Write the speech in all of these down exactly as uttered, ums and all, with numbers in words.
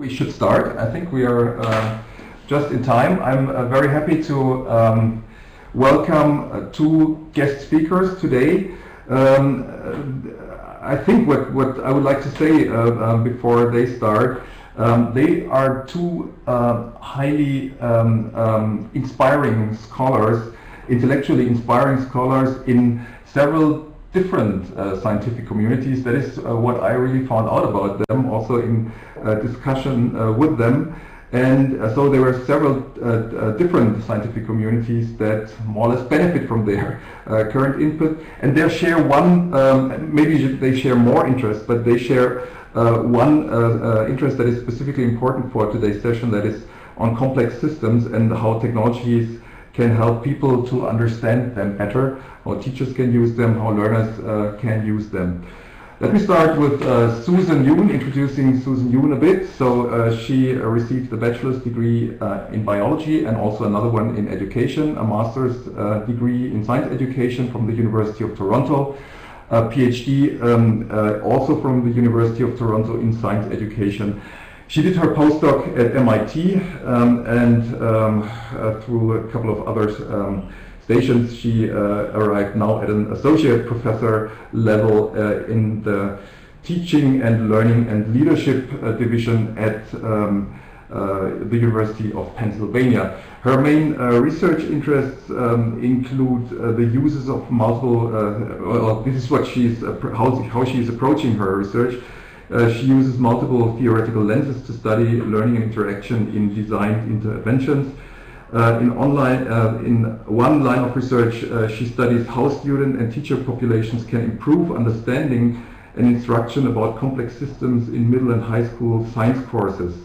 We should start. I think we are uh, just in time. I'm uh, very happy to um, welcome uh, two guest speakers today. Um, uh, I think what, what I would like to say uh, uh, before they start, um, they are two uh, highly um, um, inspiring scholars, intellectually inspiring scholars in several different uh, scientific communities. That is uh, what I really found out about them, also in uh, discussion uh, with them. And uh, so there were several uh, uh, different scientific communities that more or less benefit from their uh, current input. And they share one, um, maybe they share more interest, but they share uh, one uh, uh, interest that is specifically important for today's session, that is on complex systems and how technologies can help people to understand them better, how teachers can use them, how learners uh, can use them. Let me start with uh, Susan Yoon, introducing Susan Yoon a bit. So uh, she uh, received a bachelor's degree uh, in biology and also another one in education, a master's uh, degree in science education from the University of Toronto, a PhD um, uh, also from the University of Toronto in science education. She did her postdoc at M I T um, and um, uh, through a couple of other um, stations she uh, arrived now at an associate professor level uh, in the teaching and learning and leadership uh, division at um, uh, the University of Pennsylvania. Her main uh, research interests um, include uh, the uses of multiple, uh, well, this is what she's, uh, how, how she is approaching her research. Uh, she uses multiple theoretical lenses to study learning and interaction in designed interventions. Uh, in online, uh, in one line of research, uh, she studies how student and teacher populations can improve understanding and instruction about complex systems in middle and high school science courses.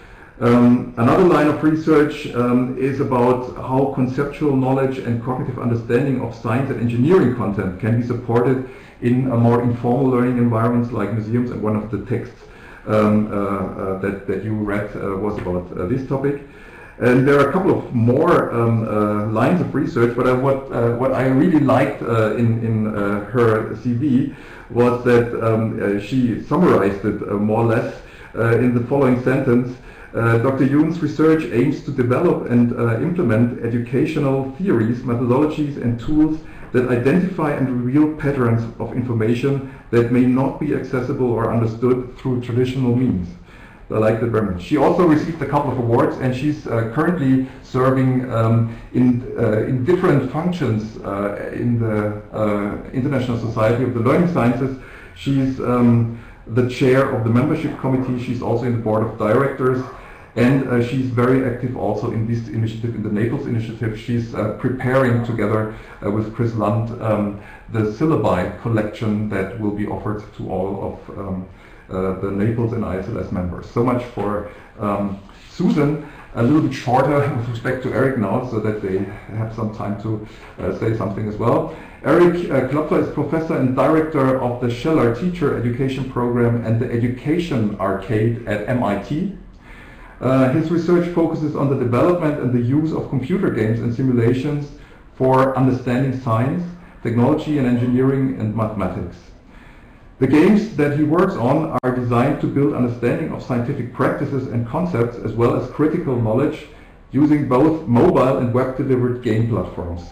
Um, another line of research um, is about how conceptual knowledge and cognitive understanding of science and engineering content can be supported in a more informal learning environments like museums, and one of the texts um, uh, uh, that, that you read uh, was about uh, this topic. And there are a couple of more um, uh, lines of research, but I, what, uh, what I really liked uh, in, in uh, her C V was that um, uh, she summarized it uh, more or less uh, in the following sentence. Uh, Doctor Yoon's research aims to develop and uh, implement educational theories, methodologies and tools that identify and reveal patterns of information that may not be accessible or understood through traditional means. I like that very much. She also received a couple of awards, and she's uh, currently serving um, in, uh, in different functions uh, in the uh, International Society of the Learning Sciences. She's um, the chair of the membership committee. She's also in the board of directors. And uh, she's very active also in this initiative, in the Naples initiative. She's uh, preparing together uh, with Chris Lund um, the syllabi collection that will be offered to all of um, uh, the Naples and I S L S members. So much for um, Susan. A little bit shorter with respect to Eric now, so that they have some time to uh, say something as well. Eric uh, Klopfer is professor and director of the Scheller Teacher Education Program and the Education Arcade at M I T. Uh, his research focuses on the development and the use of computer games and simulations for understanding science, technology and engineering and mathematics. The games that he works on are designed to build understanding of scientific practices and concepts as well as critical knowledge using both mobile and web-delivered game platforms.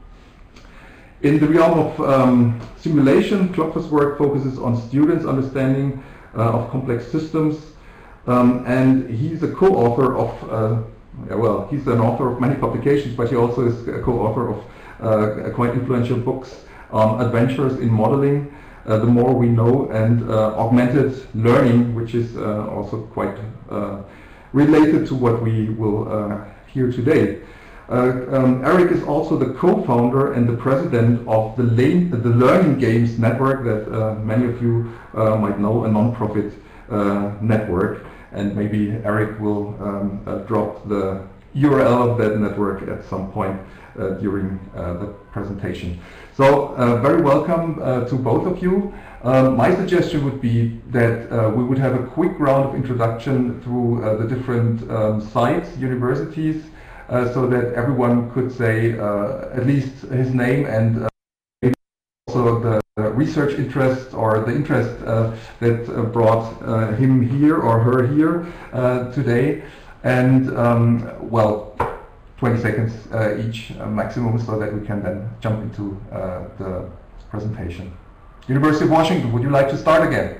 In the realm of um, simulation, Klopfer's work focuses on students' understanding uh, of complex systems. Um, and he's a co-author of, uh, well, he's an author of many publications, but he also is a co-author of uh, quite influential books on adventures in modeling, uh, The More We Know, and uh, augmented learning, which is uh, also quite uh, related to what we will uh, hear today. Uh, um, Eric is also the co-founder and the president of the, Lane, the Learning Games Network that uh, many of you uh, might know, a non-profit uh, network. And maybe Eric will um, uh, drop the U R L of that network at some point uh, during uh, the presentation. So uh, very welcome uh, to both of you. Uh, my suggestion would be that uh, we would have a quick round of introduction through uh, the different um, sites, universities, uh, so that everyone could say uh, at least his name and uh, also the research interest or the interest uh, that uh, brought uh, him here or her here uh, today. And um, well, twenty seconds uh, each uh, maximum, so that we can then jump into uh, the presentation. University of Washington, would you like to start again?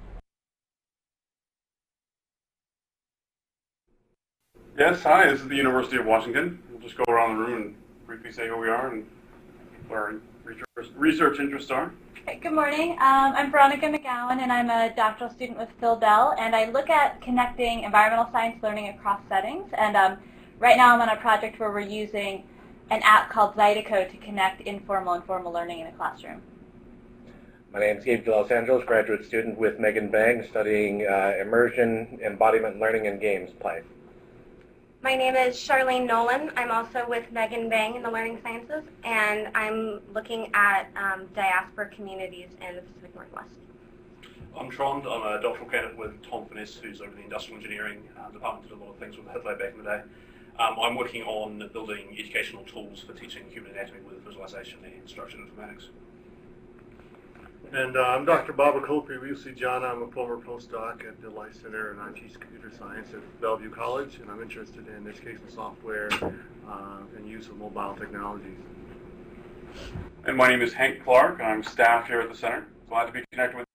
Yes, hi, this is the University of Washington. We'll just go around the room and briefly say who we are and what our research, research interests are. Good morning. Um, I'm Veronica McGowan, and I'm a doctoral student with Phil Dell, and I look at connecting environmental science learning across settings. And um, right now I'm on a project where we're using an app called Zydeco to connect informal and formal learning in a classroom. My name is Gabe de Los Angeles, graduate student with Megan Bang, studying uh, immersion, embodiment learning, and games play. My name is Charlene Nolan. I'm also with Megan Bang in the Learning Sciences, and I'm looking at um, diaspora communities in the Pacific Northwest. I'm Trond. I'm a doctoral candidate with Tom Finesse, who's over the Industrial Engineering uh, department, did a lot of things with HitLab back in the day. Um, I'm working on building educational tools for teaching human anatomy with visualization and structured informatics. And uh, I'm Doctor Baba Kopri of U C Jana. I'm a former postdoc at the Life Center and I teach computer science at Bellevue College, and I'm interested in educational software uh, and use of mobile technologies. And my name is Hank Clark. I'm staff here at the center. Glad to be connected with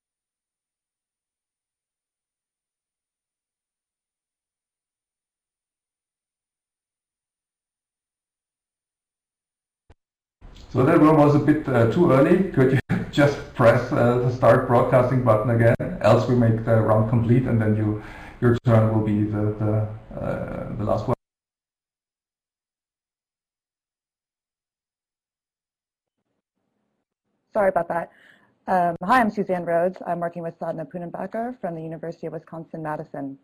So that one was a bit uh, too early. Could you just press uh, the start broadcasting button again? Else we make the round complete, and then you, your turn will be the the, uh, the last one. Sorry about that. Um, hi, I'm Suzanne Rhodes. I'm working with Sadhna Poonambakkar from the University of Wisconsin-Madison.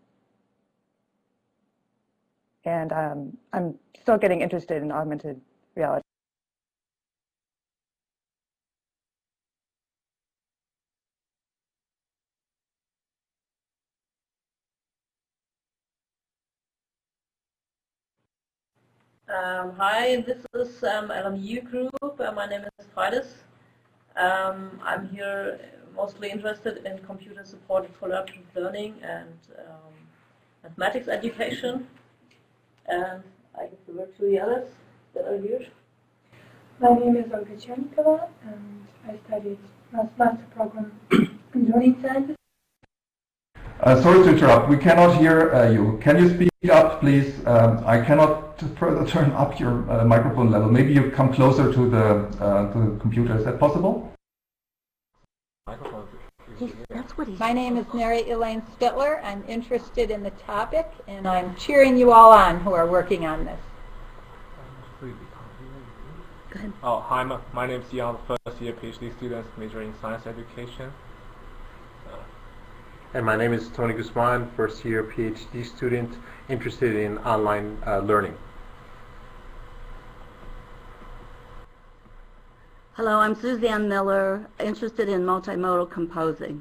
And um, I'm still getting interested in augmented reality. Um, hi, this is um, L M U Group. Uh, my name is Freides. Um, I'm here mostly interested in computer-supported collaborative learning and um, mathematics education. And I give the word to the others that are here. My name is Olga Chernikova, and I studied master program in learning sciences. Uh, sorry to interrupt. We cannot hear uh, you. Can you speak up, please? Um, I cannot further turn up your uh, microphone level. Maybe you come closer to the uh, to the computer. Is that possible? My name is Mary Elaine Spittler. I'm interested in the topic, and I'm cheering you all on who are working on this. Go ahead. Oh, hi, my, my name is Jan, first year PhD student majoring in science education. And my name is Tony Guzman, first year PhD student interested in online uh, learning. Hello, I'm Suzanne Miller, interested in multimodal composing.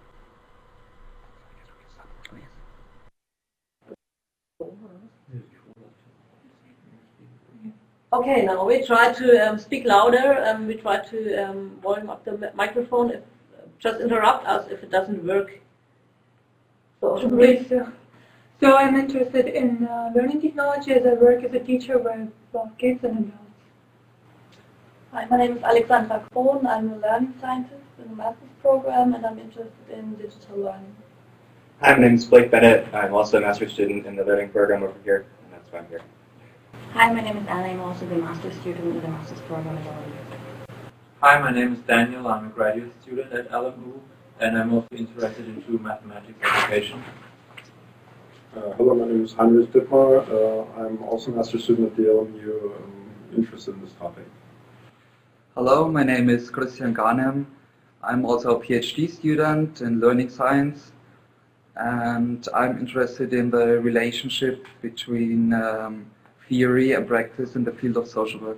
Okay, now we try to um, speak louder. Um, we try to um, volume up the microphone. If, uh, just interrupt us if it doesn't work. So, so, so I'm interested in uh, learning technology as I work as a teacher with uh, kids and adults. Hi, my name is Alexandra Krohn. I'm a learning scientist in the master's program, and I'm interested in digital learning. Hi, my name is Blake Bennett. I'm also a master's student in the learning program over here, and that's why I'm here. Hi, my name is Anna. I'm also the master's student in the master's program at L M U. Hi, my name is Daniel. I'm a graduate student at L M U, and I'm also interested into mathematics education. Uh, hello, my name is Heinrich Dittmar. Uh, I'm also a master's student at the L M U. I'm interested in this topic. Hello, my name is Christian Garnem. I'm also a PhD student in learning science, and I'm interested in the relationship between um, theory and practice in the field of social work.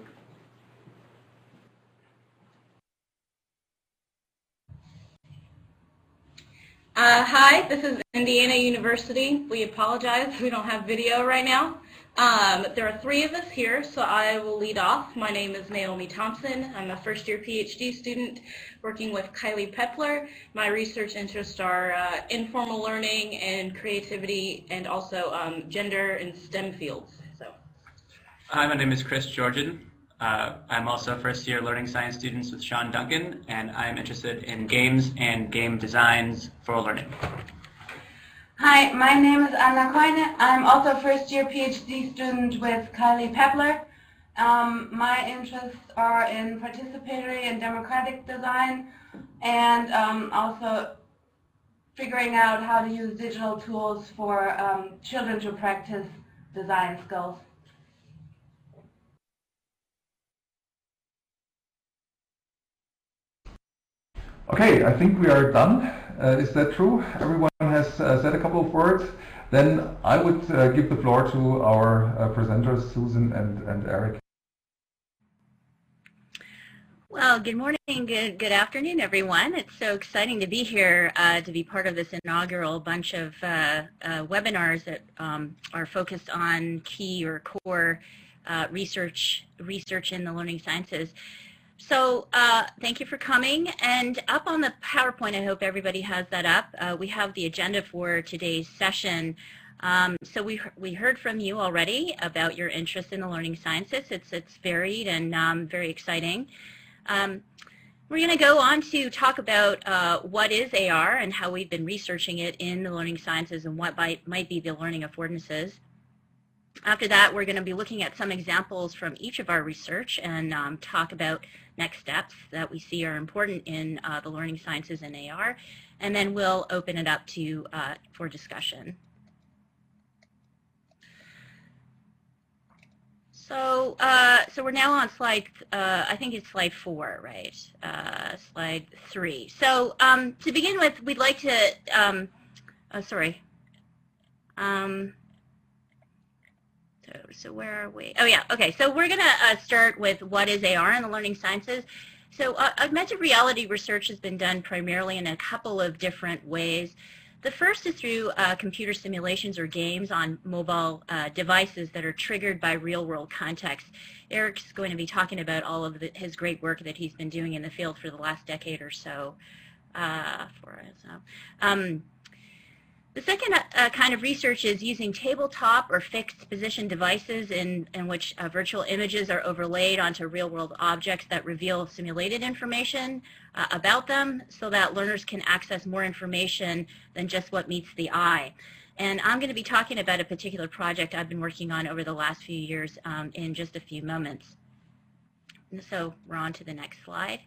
Uh, hi, this is Indiana University. We apologize, we don't have video right now. Um, there are three of us here, so I will lead off. My name is Naomi Thompson. I'm a first-year PhD student working with Kylie Pepler. My research interests are uh, informal learning and creativity, and also um, gender and STEM fields. So. Hi, my name is Chris Georgian. Uh, I'm also a first-year learning science student with Sean Duncan, and I'm interested in games and game designs for learning. Hi, my name is Anna Koine. I'm also a first-year PhD student with Kylie Pepler. Um, my interests are in participatory and democratic design, and um, also figuring out how to use digital tools for um, children to practice design skills. Okay, I think we are done. Uh, is that true? Everyone has uh, said a couple of words. Then I would uh, give the floor to our uh, presenters, Susan and, and Eric. Well, good morning, good, good afternoon, everyone. It's so exciting to be here uh, to be part of this inaugural bunch of uh, uh, webinars that um, are focused on key or core uh, research, research in the learning sciences. So uh, thank you for coming, and up on the PowerPoint, I hope everybody has that up, uh, we have the agenda for today's session. Um, so we, we heard from you already about your interest in the learning sciences. It's, it's varied and um, very exciting. Um, we're going to go on to talk about uh, what is A R and how we've been researching it in the learning sciences and what might, might be the learning affordances. After that, we're going to be looking at some examples from each of our research and um, talk about next steps that we see are important in uh, the learning sciences and A R, and then we'll open it up to uh, for discussion. So, uh, so we're now on slide, uh, I think it's slide four, right? Uh, slide three. So um, to begin with, we'd like to, um, oh, sorry. Um, So, so where are we? Oh yeah, okay. So we're going to uh, start with what is A R in the learning sciences. So uh, augmented reality research has been done primarily in a couple of different ways. The first is through uh, computer simulations or games on mobile uh, devices that are triggered by real-world context. Eric's going to be talking about all of the, his great work that he's been doing in the field for the last decade or so. Uh, for us, so. Um, The second uh, kind of research is using tabletop or fixed position devices in, in which uh, virtual images are overlaid onto real-world objects that reveal simulated information uh, about them so that learners can access more information than just what meets the eye. And I'm going to be talking about a particular project I've been working on over the last few years um, in just a few moments. And so we're on to the next slide.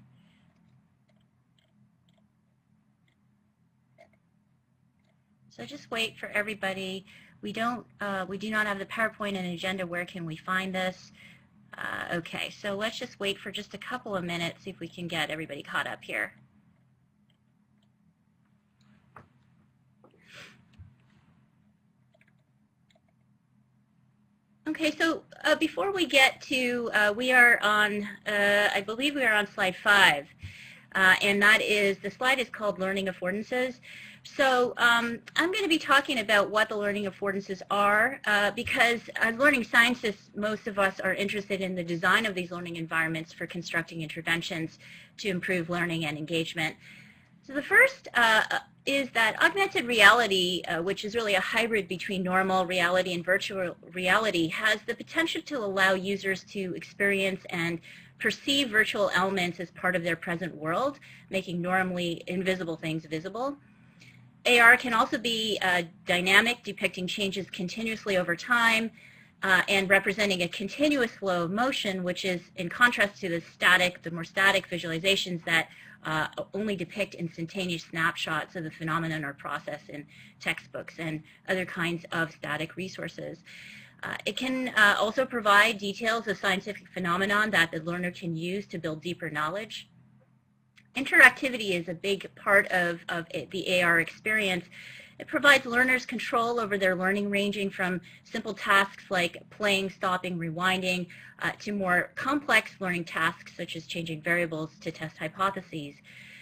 So just wait for everybody. We don't, uh, we do not have the PowerPoint and agenda. Where can we find this? Uh, okay, so let's just wait for just a couple of minutes, see if we can get everybody caught up here. Okay, so uh, before we get to, uh, we are on, uh, I believe we are on slide five, uh, and that is, the slide is called Learning Affordances. So um, I'm going to be talking about what the learning affordances are uh, because as learning scientists, most of us are interested in the design of these learning environments for constructing interventions to improve learning and engagement. So the first uh, is that augmented reality, uh, which is really a hybrid between normal reality and virtual reality, has the potential to allow users to experience and perceive virtual elements as part of their present world, making normally invisible things visible. A R can also be uh, dynamic, depicting changes continuously over time uh, and representing a continuous flow of motion, which is in contrast to the static, the more static visualizations that uh, only depict instantaneous snapshots of the phenomenon or process in textbooks and other kinds of static resources. Uh, it can uh, also provide details of scientific phenomenon that the learner can use to build deeper knowledge. Interactivity is a big part of, of the A R experience. It provides learners control over their learning, ranging from simple tasks like playing, stopping, rewinding, uh, to more complex learning tasks such as changing variables to test hypotheses.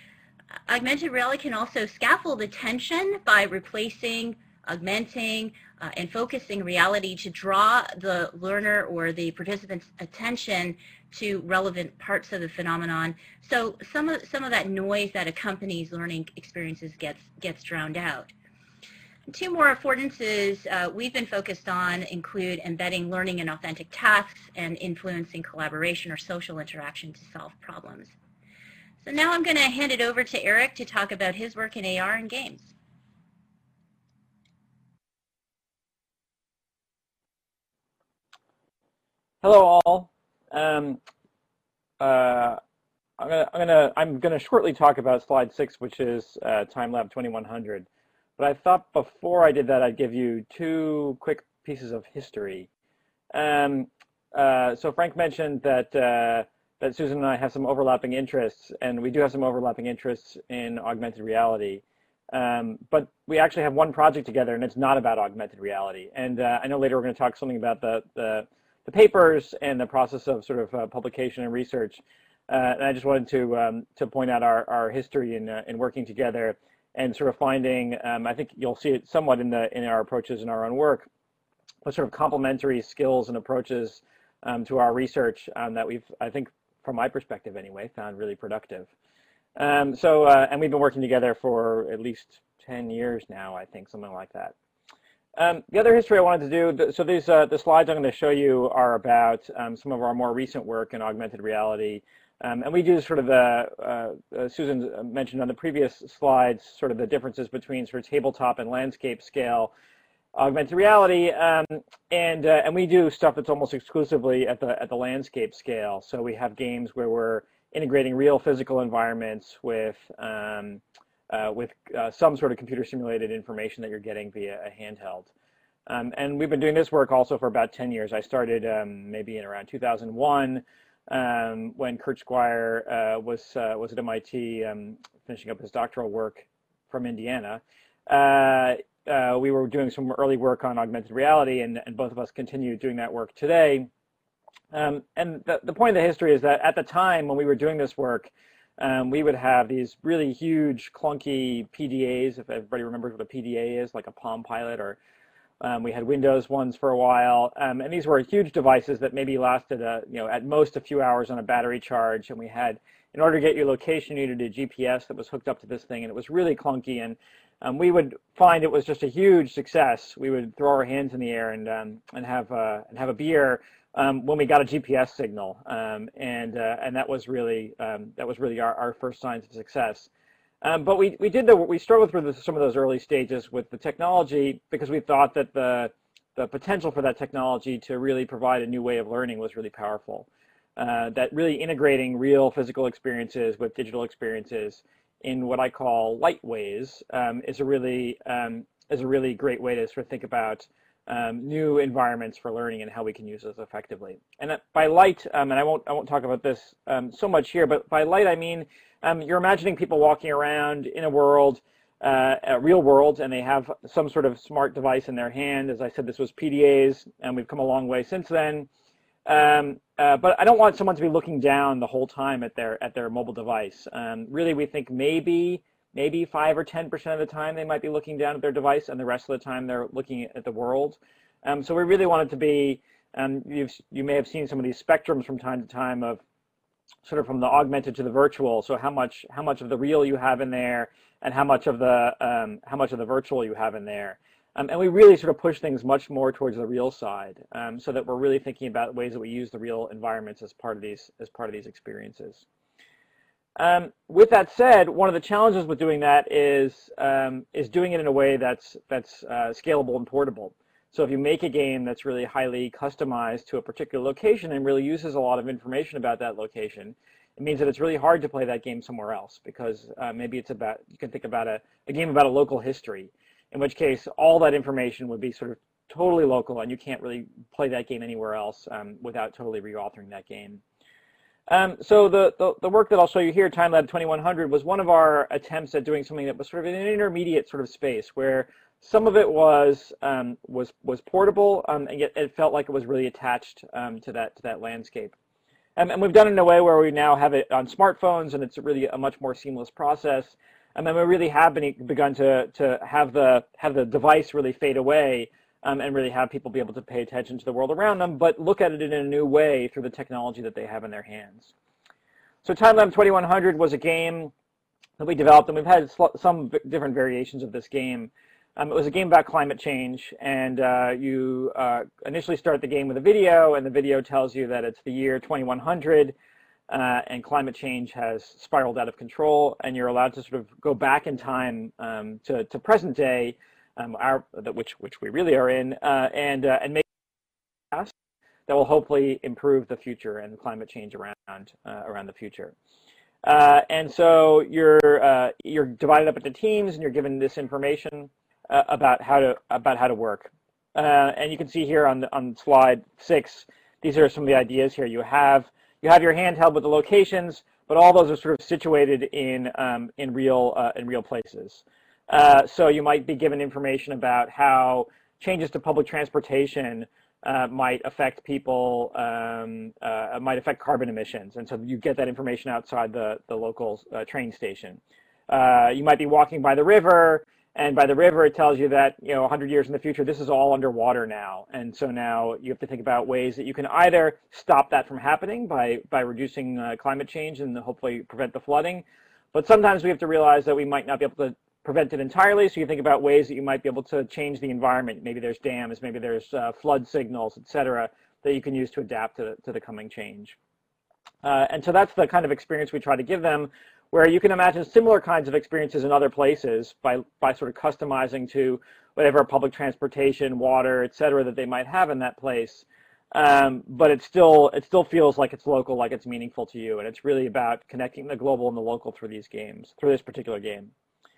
augmented reality can also scaffold attention by replacing, augmenting, uh, and focusing reality to draw the learner or the participant's attention to relevant parts of the phenomenon. So some of, some of that noise that accompanies learning experiences gets, gets drowned out. Two more affordances uh, we've been focused on include embedding learning in authentic tasks and influencing collaboration or social interaction to solve problems. So now I'm going to hand it over to Eric to talk about his work in A R and games. Hello all. Um, uh, I'm gonna, I'm gonna, I'm gonna shortly talk about slide six, which is uh, TimeLab twenty-one hundred. But I thought before I did that, I'd give you two quick pieces of history. Um, uh, so Frank mentioned that uh, that Susan and I have some overlapping interests, and we do have some overlapping interests in augmented reality. Um, but we actually have one project together, and it's not about augmented reality. And uh, I know later we're going to talk something about the, the the papers and the process of sort of uh, publication and research. Uh, and I just wanted to um, to point out our our history in uh, in working together. And sort of finding, um, I think you'll see it somewhat in the in our approaches in our own work, but sort of complementary skills and approaches um, to our research um, that we've, I think, from my perspective anyway, found really productive. Um, so, uh, and we've been working together for at least ten years now, I think, something like that. Um, the other history I wanted to do, so these uh, the slides I'm going to show you are about um, some of our more recent work in augmented reality. Um, and we do sort of the, uh, uh, Susan mentioned on the previous slides, sort of the differences between sort of tabletop and landscape scale augmented reality, um, and uh, and we do stuff that's almost exclusively at the at the landscape scale. So we have games where we're integrating real physical environments with um, uh, with uh, some sort of computer simulated information that you're getting via a handheld. Um, and we've been doing this work also for about ten years. I started um, maybe in around two thousand one. Um, when Kurt Squire uh, was uh, was at M I T um, finishing up his doctoral work from Indiana. Uh, uh, we were doing some early work on augmented reality, and, and both of us continue doing that work today. Um, and the, the point of the history is that at the time when we were doing this work, um, we would have these really huge, clunky P D As, if everybody remembers what a P D A is, like a Palm Pilot, or Um, we had Windows ones for a while, um, and these were huge devices that maybe lasted, a, you know, at most a few hours on a battery charge. And we had, in order to get your location, you needed a G P S that was hooked up to this thing, and it was really clunky. And um, we would find it was just a huge success. We would throw our hands in the air and um, and have uh, and have a beer um, when we got a G P S signal, um, and uh, and that was really um, that was really our, our first signs of success. Um, but we, we did the, we struggled through the, some of those early stages with the technology because we thought that the, the potential for that technology to really provide a new way of learning was really powerful. Uh, that really integrating real physical experiences with digital experiences in what I call light ways um, is a really um, is a really great way to sort of think about um, new environments for learning and how we can use those effectively. And by light, um, and I won't I won't talk about this um, so much here, but by light I mean Um, you're imagining people walking around in a world, uh, a real world, and they have some sort of smart device in their hand. As I said, this was P D As, and we've come a long way since then. Um, uh, but I don't want someone to be looking down the whole time at their at their mobile device. Um, really, we think maybe maybe five or ten percent of the time they might be looking down at their device, and the rest of the time they're looking at the world. Um, so we really want it to be. Um, you've, you may have seen some of these spectrums from time to time of sort of from the augmented to the virtual. So how much how much of the real you have in there, and how much of the um, how much of the virtual you have in there. Um, and we really sort of push things much more towards the real side, um, so that we're really thinking about ways that we use the real environments as part of these as part of these experiences. Um, with that said, one of the challenges with doing that is um, is doing it in a way that's that's uh, scalable and portable. So if you make a game that's really highly customized to a particular location and really uses a lot of information about that location, it means that it's really hard to play that game somewhere else, because uh, maybe it's about, you can think about a, a game about a local history, in which case all that information would be sort of totally local, and you can't really play that game anywhere else um, without totally re-authoring that game. Um, so the, the, the work that I'll show you here, TimeLab twenty-one hundred, was one of our attempts at doing something that was sort of in an intermediate sort of space, where some of it was um, was was portable, um, and yet it felt like it was really attached um, to that to that landscape. Um, and we've done it in a way where we now have it on smartphones, and it's really a much more seamless process. And then we really have been, begun to, to have, the, have the device really fade away um, and really have people be able to pay attention to the world around them, but look at it in a new way through the technology that they have in their hands. So TimeLab twenty-one hundred was a game that we developed, and we've had some different variations of this game. Um, it was a game about climate change, and uh, you uh, initially start the game with a video, and the video tells you that it's the year twenty-one hundred, uh, and climate change has spiraled out of control, and you're allowed to sort of go back in time um, to, to present day, um, our, which, which we really are in, uh, and, uh, and make past that will hopefully improve the future and climate change around, uh, around the future. Uh, and so you're, uh, you're divided up into teams, and you're given this information Uh, about how to about how to work, uh, and you can see here on the, on slide six. These are some of the ideas here. You have you have your handheld with the locations, but all those are sort of situated in um, in real uh, in real places. Uh, so you might be given information about how changes to public transportation uh, might affect people, um, uh, might affect carbon emissions, and so you get that information outside the the local uh, train station. Uh, you might be walking by the river. And by the river, it tells you that, you know, one hundred years in the future, this is all underwater now. And so now you have to think about ways that you can either stop that from happening by, by reducing uh, climate change and hopefully prevent the flooding. But sometimes we have to realize that we might not be able to prevent it entirely. So you think about ways that you might be able to change the environment. Maybe there's dams, maybe there's uh, flood signals, et cetera, that you can use to adapt to, to the coming change. Uh, and so that's the kind of experience we try to give them, where you can imagine similar kinds of experiences in other places by, by sort of customizing to whatever public transportation, water, et cetera, that they might have in that place. Um, but it still, it still feels like it's local, like it's meaningful to you. And it's really about connecting the global and the local through these games, through this particular game.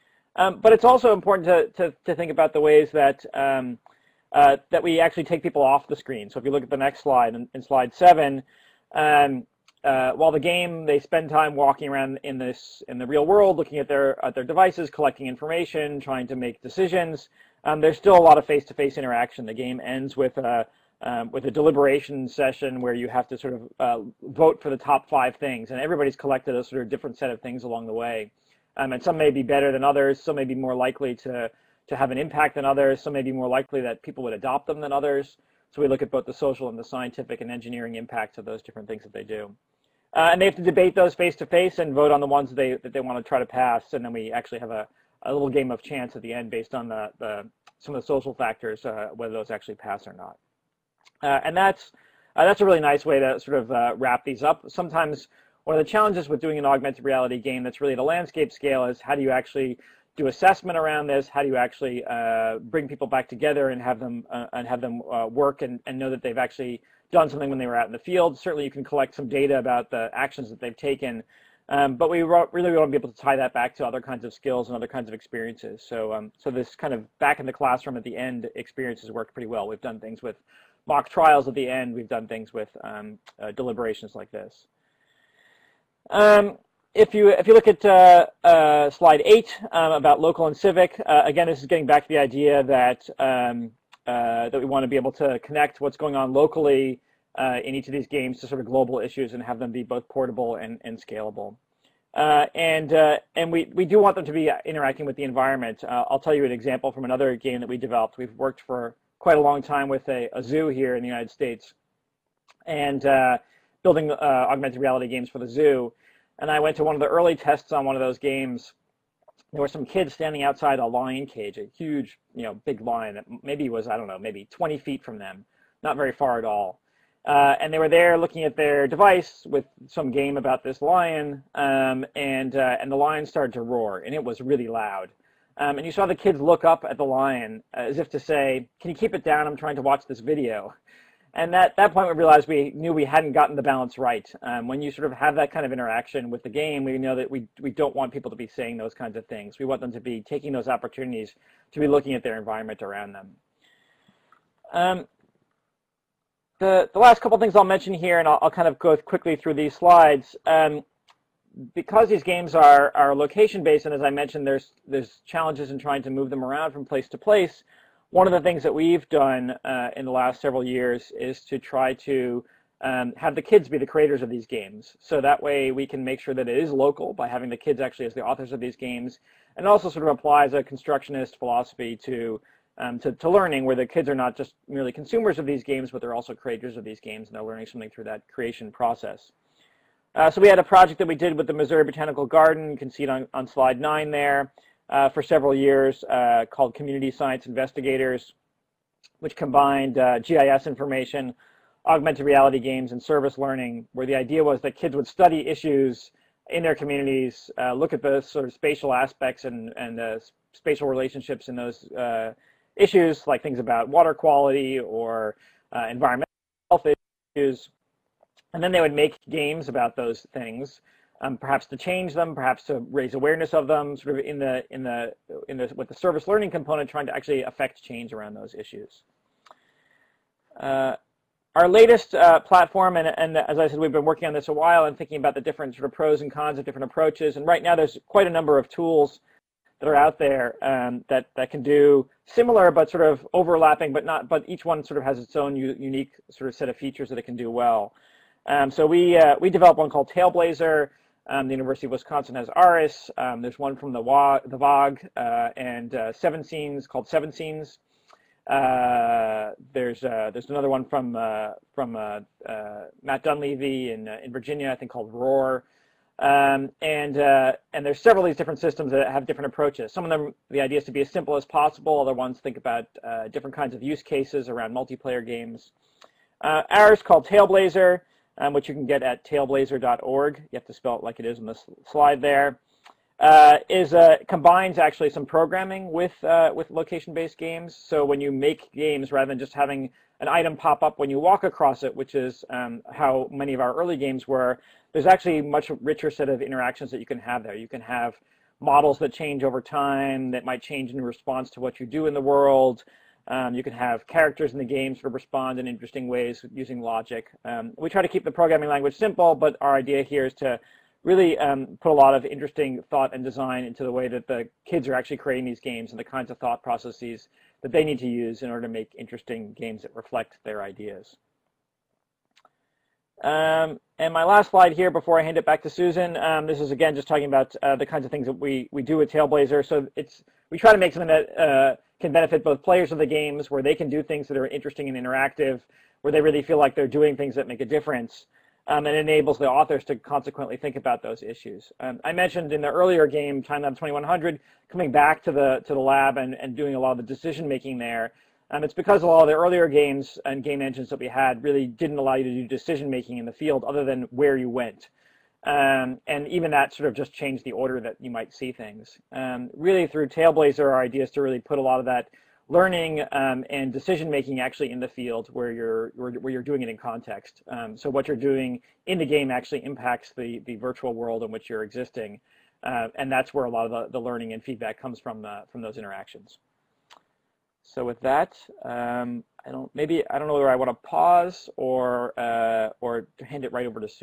Um, but it's also important to, to, to think about the ways that, um, uh, that we actually take people off the screen. So if you look at the next slide, in, in slide seven, um, Uh, while the game, they spend time walking around in this in the real world, looking at their at their devices, collecting information, trying to make decisions. Um, there's still a lot of face-to-face interaction. The game ends with a um, with a deliberation session where you have to sort of uh, vote for the top five things, and everybody's collected a sort of different set of things along the way. Um, and some may be better than others. Some may be more likely to to have an impact than others. Some may be more likely that people would adopt them than others. So we look at both the social and the scientific and engineering impacts of those different things that they do. Uh, and they have to debate those face-to-face and vote on the ones that they, that they want to try to pass. And then we actually have a, a little game of chance at the end based on the, the, some of the social factors, uh, whether those actually pass or not. Uh, and that's, uh, that's a really nice way to sort of uh, wrap these up. Sometimes one of the challenges with doing an augmented reality game that's really at a landscape scale is how do you actually do assessment around this? How do you actually uh, bring people back together and have them, uh, and have them uh, work and, and know that they've actually done something when they were out in the field? Certainly you can collect some data about the actions that they've taken, um, but we really want to be able to tie that back to other kinds of skills and other kinds of experiences. So, um, so this kind of back in the classroom at the end experiences worked pretty well. We've done things with mock trials at the end. We've done things with um, uh, deliberations like this. Um, if you if you look at uh, uh, slide eight um, about local and civic, uh, again, this is getting back to the idea that um, Uh, that we want to be able to connect what's going on locally uh, in each of these games to sort of global issues and have them be both portable and, and scalable. Uh, and uh, and we, we do want them to be interacting with the environment. Uh, I'll tell you an example from another game that we developed. We've worked for quite a long time with a, a zoo here in the United States and uh, building uh, augmented reality games for the zoo. And I went to one of the early tests on one of those games. There were some kids standing outside a lion cage, a huge, you know, big lion that maybe was, I don't know, maybe twenty feet from them, not very far at all. Uh, and they were there looking at their device with some game about this lion, um, and, uh, and the lion started to roar, and it was really loud. Um, and you saw the kids look up at the lion uh, as if to say, can you keep it down? I'm trying to watch this video. And at that point, we realized we knew we hadn't gotten the balance right. Um, when you sort of have that kind of interaction with the game, we know that we, we don't want people to be saying those kinds of things. We want them to be taking those opportunities to be looking at their environment around them. Um, the, the last couple things I'll mention here, and I'll, I'll kind of go quickly through these slides. Um, because these games are, are location-based, and as I mentioned, there's, there's challenges in trying to move them around from place to place. One of the things that we've done uh, in the last several years is to try to um, have the kids be the creators of these games. So that way we can make sure that it is local by having the kids actually as the authors of these games, and also sort of applies a constructionist philosophy to, um, to, to learning, where the kids are not just merely consumers of these games, but they're also creators of these games, and they're learning something through that creation process. Uh, so we had a project that we did with the Missouri Botanical Garden, you can see it on, on slide nine there, uh, for several years, uh, called Community Science Investigators, which combined uh, G I S information, augmented reality games, and service learning, where the idea was that kids would study issues in their communities, uh, look at the sort of spatial aspects and, and uh, spatial relationships in those uh, issues, like things about water quality or uh, environmental health issues. And then they would make games about those things, um, perhaps to change them, perhaps to raise awareness of them, sort of in the in the in the with the service learning component, trying to actually affect change around those issues. Uh, our latest uh, platform, and, and as I said, we've been working on this a while and thinking about the different sort of pros and cons of different approaches. And right now, there's quite a number of tools that are out there um, that that can do similar but sort of overlapping, but not. But each one sort of has its own u unique sort of set of features that it can do well. Um, so we uh, we developed one called Tailblazer. Um, the University of Wisconsin has ARIS. Um, there's one from the W A G, the V O G, uh, and uh, Seven Scenes called Seven Scenes. Uh, there's uh, there's another one from uh, from uh, uh, Matt Dunleavy in uh, in Virginia, I think, called Roar. Um, and uh, and there's several of these different systems that have different approaches. Some of them, the idea is to be as simple as possible. Other ones think about uh, different kinds of use cases around multiplayer games. Uh, ours called Tailblazer, um, which you can get at tailblazer dot org. You have to spell it like it is on the slide there. Uh, is uh, combines actually some programming with uh, with location-based games. So when you make games, rather than just having an item pop up when you walk across it, which is um, how many of our early games were, there's actually a much richer set of interactions that you can have there. You can have models that change over time, that might change in response to what you do in the world. Um, you can have characters in the game sort of respond in interesting ways using logic. Um, we try to keep the programming language simple, but our idea here is to really um, put a lot of interesting thought and design into the way that the kids are actually creating these games and the kinds of thought processes that they need to use in order to make interesting games that reflect their ideas. Um, and my last slide here before I hand it back to Susan, um, this is again just talking about uh, the kinds of things that we, we do with Tailblazer. So it's, we try to make something that uh, can benefit both players of the games, where they can do things that are interesting and interactive, where they really feel like they're doing things that make a difference. Um, and enables the authors to consequently think about those issues. Um, I mentioned in the earlier game, TimeLab twenty-one hundred, coming back to the to the lab and, and doing a lot of the decision making there. Um, it's because a lot of the earlier games and game engines that we had really didn't allow you to do decision making in the field other than where you went. Um, and even that sort of just changed the order that you might see things. Um, really through Tailblazer, our idea is to really put a lot of that learning um, and decision-making actually in the field where you're, where you're doing it in context. Um, so what you're doing in the game actually impacts the, the virtual world in which you're existing. Uh, and that's where a lot of the, the learning and feedback comes from, uh, from those interactions. So with that, um, I don't, maybe, I don't know whether I want to pause or, uh, or hand it right over to Sue.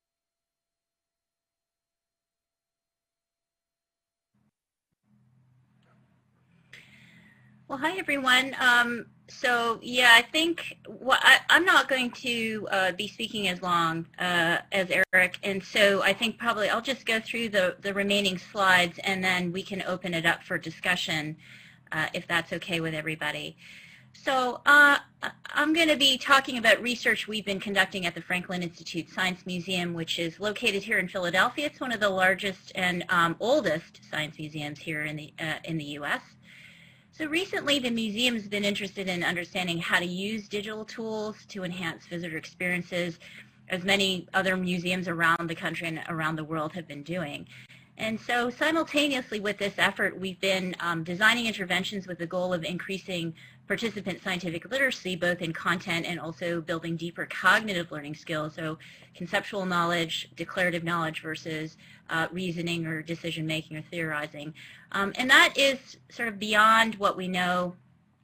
Well, hi, everyone. Um, so, yeah, I think well, I, I'm not going to uh, be speaking as long uh, as Eric, and so I think probably I'll just go through the, the remaining slides, and then we can open it up for discussion, uh, if that's okay with everybody. So uh, I'm going to be talking about research we've been conducting at the Franklin Institute Science Museum, which is located here in Philadelphia. It's one of the largest and um, oldest science museums here in the, uh, in the U S So recently, the museum has been interested in understanding how to use digital tools to enhance visitor experiences, as many other museums around the country and around the world have been doing. And so simultaneously with this effort, we've been um, designing interventions with the goal of increasing participant scientific literacy, both in content and also building deeper cognitive learning skills, so conceptual knowledge, declarative knowledge versus uh, reasoning or decision-making or theorizing. Um, and that is sort of beyond what we know,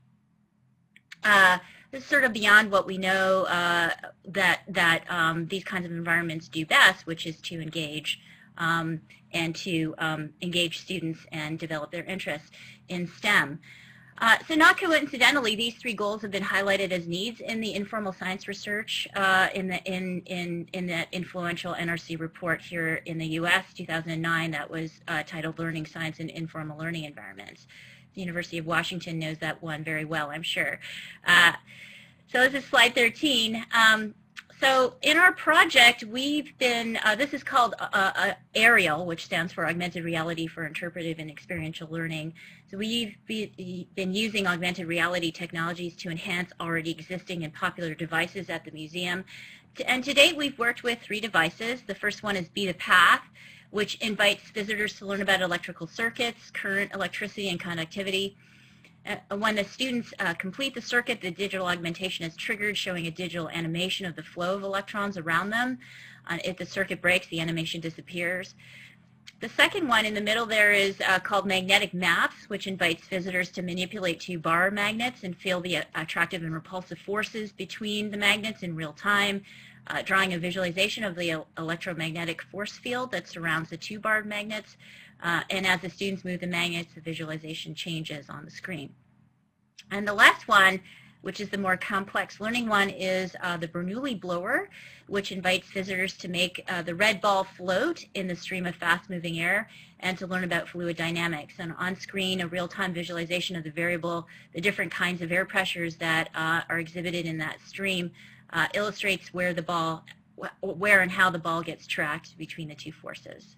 uh, this is sort of beyond what we know uh, that, that um, these kinds of environments do best, which is to engage um, and to um, engage students and develop their interests in STEM. Uh, so not coincidentally, these three goals have been highlighted as needs in the informal science research uh, in the in in in that influential N R C report here in the U S two thousand nine that was uh, titled "Learning Science in Informal Learning Environments." The University of Washington knows that one very well, I'm sure. Uh, so this is slide thirteen. Um, So in our project, we've been, uh, this is called uh, uh, ARIEL, which stands for Augmented Reality for Interpretive and Experiential Learning. So we've be, been using augmented reality technologies to enhance already existing and popular devices at the museum. And to date, we've worked with three devices. The first one is Be the Path, which invites visitors to learn about electrical circuits, current, electricity, and conductivity. Uh, when the students uh, complete the circuit, the digital augmentation is triggered, showing a digital animation of the flow of electrons around them. Uh, if the circuit breaks, the animation disappears. The second one in the middle there is uh, called Magnetic Maps, which invites visitors to manipulate two bar magnets and feel the uh, attractive and repulsive forces between the magnets in real time, uh, drawing a visualization of the electromagnetic force field that surrounds the two bar magnets. Uh, and as the students move the magnets, the visualization changes on the screen. And the last one, which is the more complex learning one, is uh, the Bernoulli blower, which invites visitors to make uh, the red ball float in the stream of fast-moving air and to learn about fluid dynamics. And on screen, a real-time visualization of the variable, the different kinds of air pressures that uh, are exhibited in that stream uh, illustrates where the ball, where and how the ball gets tracked between the two forces.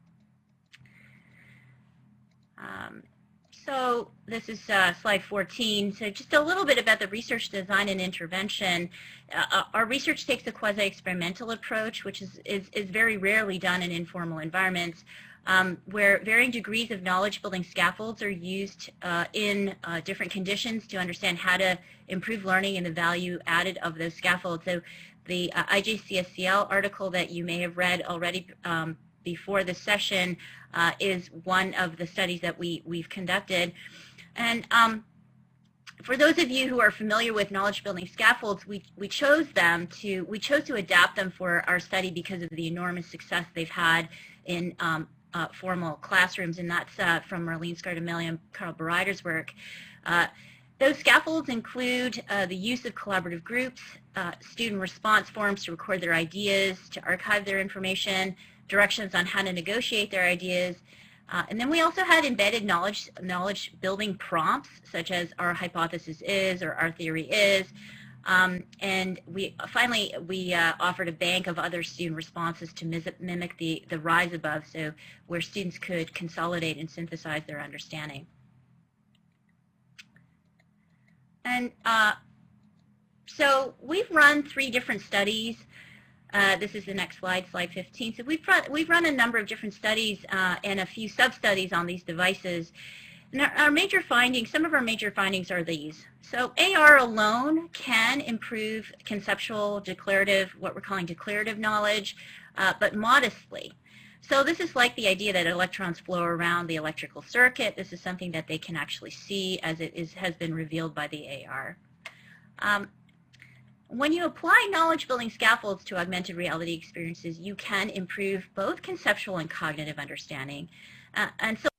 Um, so this is uh, slide fourteen. So just a little bit about the research design and intervention. Uh, our research takes a quasi-experimental approach, which is, is, is very rarely done in informal environments, um, where varying degrees of knowledge-building scaffolds are used uh, in uh, different conditions to understand how to improve learning and the value added of those scaffolds. So the uh, I J C S C L article that you may have read already um, before this session uh, is one of the studies that we, we've conducted. And um, for those of you who are familiar with knowledge building scaffolds, we, we chose them to, we chose to adapt them for our study because of the enormous success they've had in um, uh, formal classrooms, and that's uh, from Marlene Scardamilli and Carl Bereider's work. Uh, Those scaffolds include uh, the use of collaborative groups, uh, student response forums to record their ideas, to archive their information, directions on how to negotiate their ideas. Uh, and then we also had embedded knowledge, knowledge building prompts, such as our hypothesis is or our theory is. Um, and we finally, we uh, offered a bank of other student responses to mimic the, the rise above, so where students could consolidate and synthesize their understanding. And uh, so we've run three different studies. Uh, this is the next slide, slide fifteen. So we've run, we've run a number of different studies uh, and a few sub-studies on these devices. And our, our major findings, some of our major findings are these. So A R alone can improve conceptual, declarative, what we're calling declarative knowledge, uh, but modestly. So this is like the idea that electrons flow around the electrical circuit. This is something that they can actually see, as it is, has been revealed by the A R. Um, when you apply knowledge-building scaffolds to augmented reality experiences, you can improve both conceptual and cognitive understanding. Uh, and so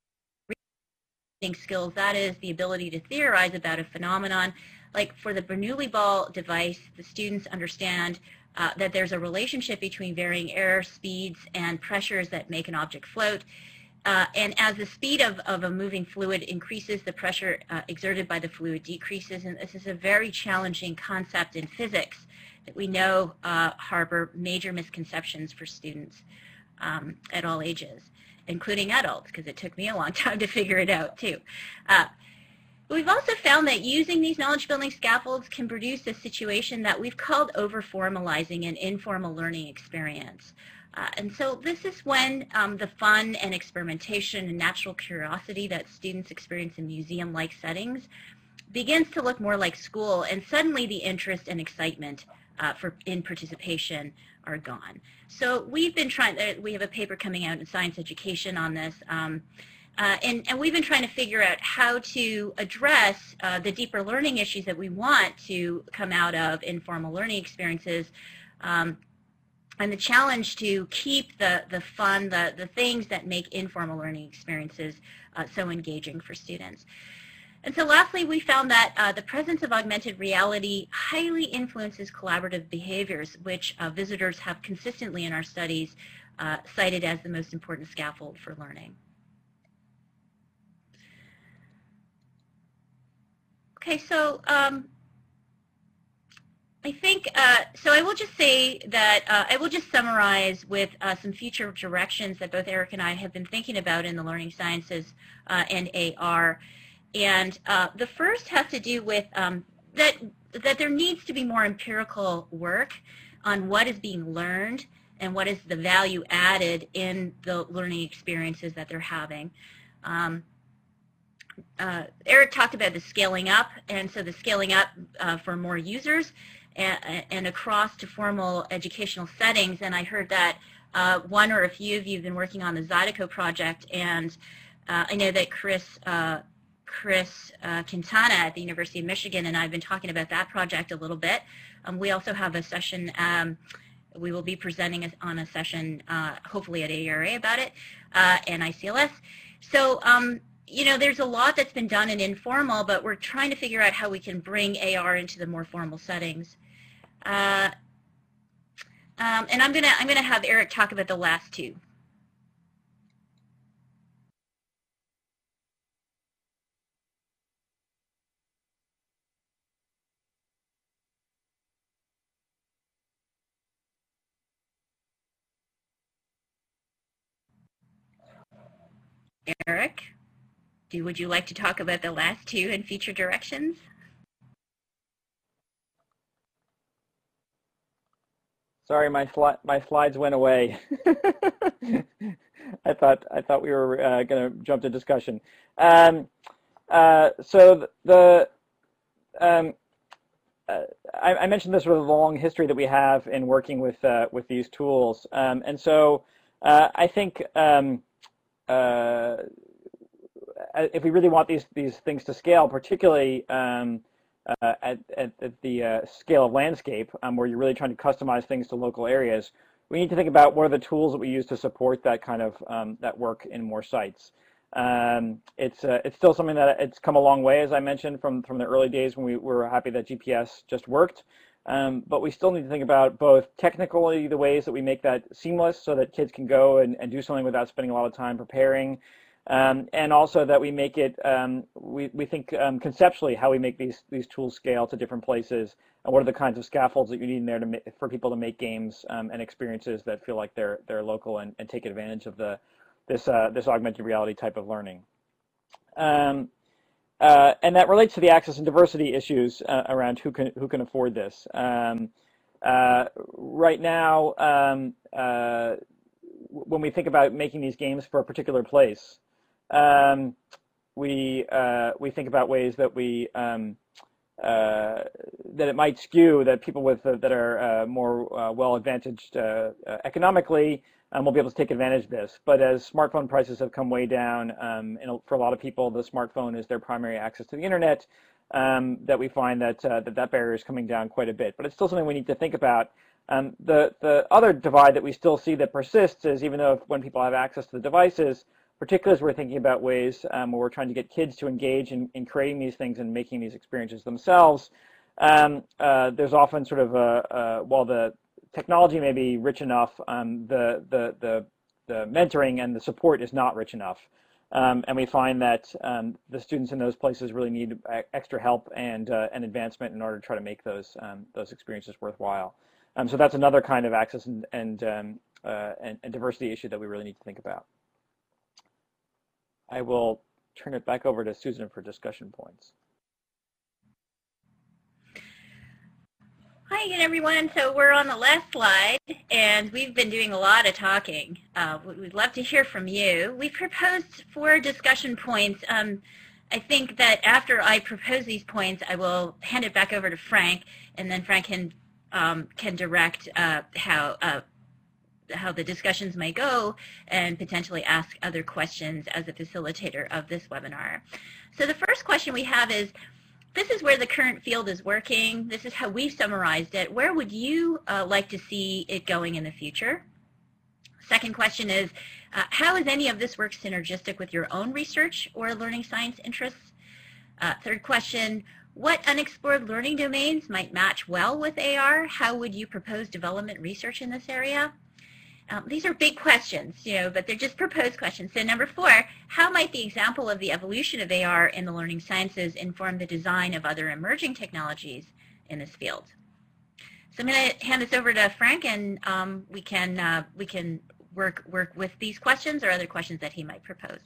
skills, that is the ability to theorize about a phenomenon. Like for the Bernoulli ball device, the students understand Uh, that there's a relationship between varying air speeds and pressures that make an object float. Uh, and as the speed of, of a moving fluid increases, the pressure uh, exerted by the fluid decreases. And this is a very challenging concept in physics that we know uh, harbor major misconceptions for students um, at all ages, including adults, because it took me a long time to figure it out too. Uh, We've also found that using these knowledge-building scaffolds can produce a situation that we've called over-formalizing an informal learning experience. Uh, and so this is when um, the fun and experimentation and natural curiosity that students experience in museum-like settings begins to look more like school, and suddenly the interest and excitement uh, for in participation are gone. So we've been trying, uh, we have a paper coming out in Science Education on this. Um, Uh, and, and we've been trying to figure out how to address uh, the deeper learning issues that we want to come out of informal learning experiences, um, and the challenge to keep the, the fun, the, the things that make informal learning experiences uh, so engaging for students. And so lastly, we found that uh, the presence of augmented reality highly influences collaborative behaviors, which uh, visitors have consistently in our studies uh, cited as the most important scaffold for learning. Okay, so um, I think, uh, so I will just say that, uh, I will just summarize with uh, some future directions that both Eric and I have been thinking about in the learning sciences uh, and A R. And uh, the first has to do with um, that, that there needs to be more empirical work on what is being learned and what is the value added in the learning experiences that they're having. Um, uh, Eric talked about the scaling up, and so the scaling up uh, for more users and, and across to formal educational settings. And I heard that uh, one or a few of you have been working on the Zydeco project, and uh, I know that Chris uh, Chris uh, Quintana at the University of Michigan and I have been talking about that project a little bit. Um, we also have a session, um, we will be presenting on a session uh, hopefully at A E R A about it uh, and I C L S. So, um, you know, there's a lot that's been done in informal, but we're trying to figure out how we can bring A R into the more formal settings. Uh, um, and I'm gonna, I'm gonna have Eric talk about the last two. Eric, do, would you like to talk about the last two and future directions? Sorry, my sli my slides went away. I thought I thought we were uh, going to jump to discussion. Um, uh, so the um, uh, I, I mentioned this sort of long history that we have in working with uh, with these tools, um, and so uh, I think. Um, Uh, if we really want these these things to scale, particularly um, uh, at, at, at the uh, scale of landscape, um, where you're really trying to customize things to local areas, we need to think about what are the tools that we use to support that kind of um, that work in more sites. Um, it's uh, it's still something that it's come a long way, as I mentioned, from from the early days when we were happy that G P S just worked. Um, but we still need to think about both technically the ways that we make that seamless so that kids can go and, and do something without spending a lot of time preparing, um, and also that we make it, um, we, we think um, conceptually how we make these, these tools scale to different places, and what are the kinds of scaffolds that you need in there to make, for people to make games um, and experiences that feel like they're, they're local and, and take advantage of the, this, uh, this augmented reality type of learning. Um, Uh, and that relates to the access and diversity issues uh, around who can who can afford this. Um, uh, right now, um, uh, when we think about making these games for a particular place, um, we uh, we think about ways that we um, uh, that it might skew that people with uh, that are uh, more uh, well advantaged uh, uh, economically. Um, we'll be able to take advantage of this. But as smartphone prices have come way down, um, and for a lot of people, the smartphone is their primary access to the internet, um, that we find that, uh, that that barrier is coming down quite a bit. But it's still something we need to think about. Um, the, the other divide that we still see that persists is even though when people have access to the devices, particularly as we're thinking about ways um, where we're trying to get kids to engage in, in creating these things and making these experiences themselves, um, uh, there's often sort of a, a while the technology may be rich enough, um, the, the, the, the mentoring and the support is not rich enough. Um, and we find that um, the students in those places really need extra help and, uh, and advancement in order to try to make those, um, those experiences worthwhile. Um, so that's another kind of access and, and, um, uh, and, and diversity issue that we really need to think about. I will turn it back over to Susan for discussion points. Hi again, everyone. So we're on the last slide, and we've been doing a lot of talking. Uh, we'd love to hear from you. We proposed four discussion points. Um, I think that after I propose these points, I will hand it back over to Frank, and then Frank can um, can direct uh, how uh, how the discussions may go, and potentially ask other questions as a facilitator of this webinar. So the first question we have is, this is where the current field is working. This is how we've summarized it. Where would you uh, like to see it going in the future? Second question is, uh, how is any of this work synergistic with your own research or learning science interests? Uh, third question, what unexplored learning domains might match well with A R? How would you propose development research in this area? Um, these are big questions, you know, but they're just proposed questions. So number four, how might the example of the evolution of A R in the learning sciences inform the design of other emerging technologies in this field? So I'm going to hand this over to Frank, and um, we can uh, we can work work with these questions or other questions that he might propose.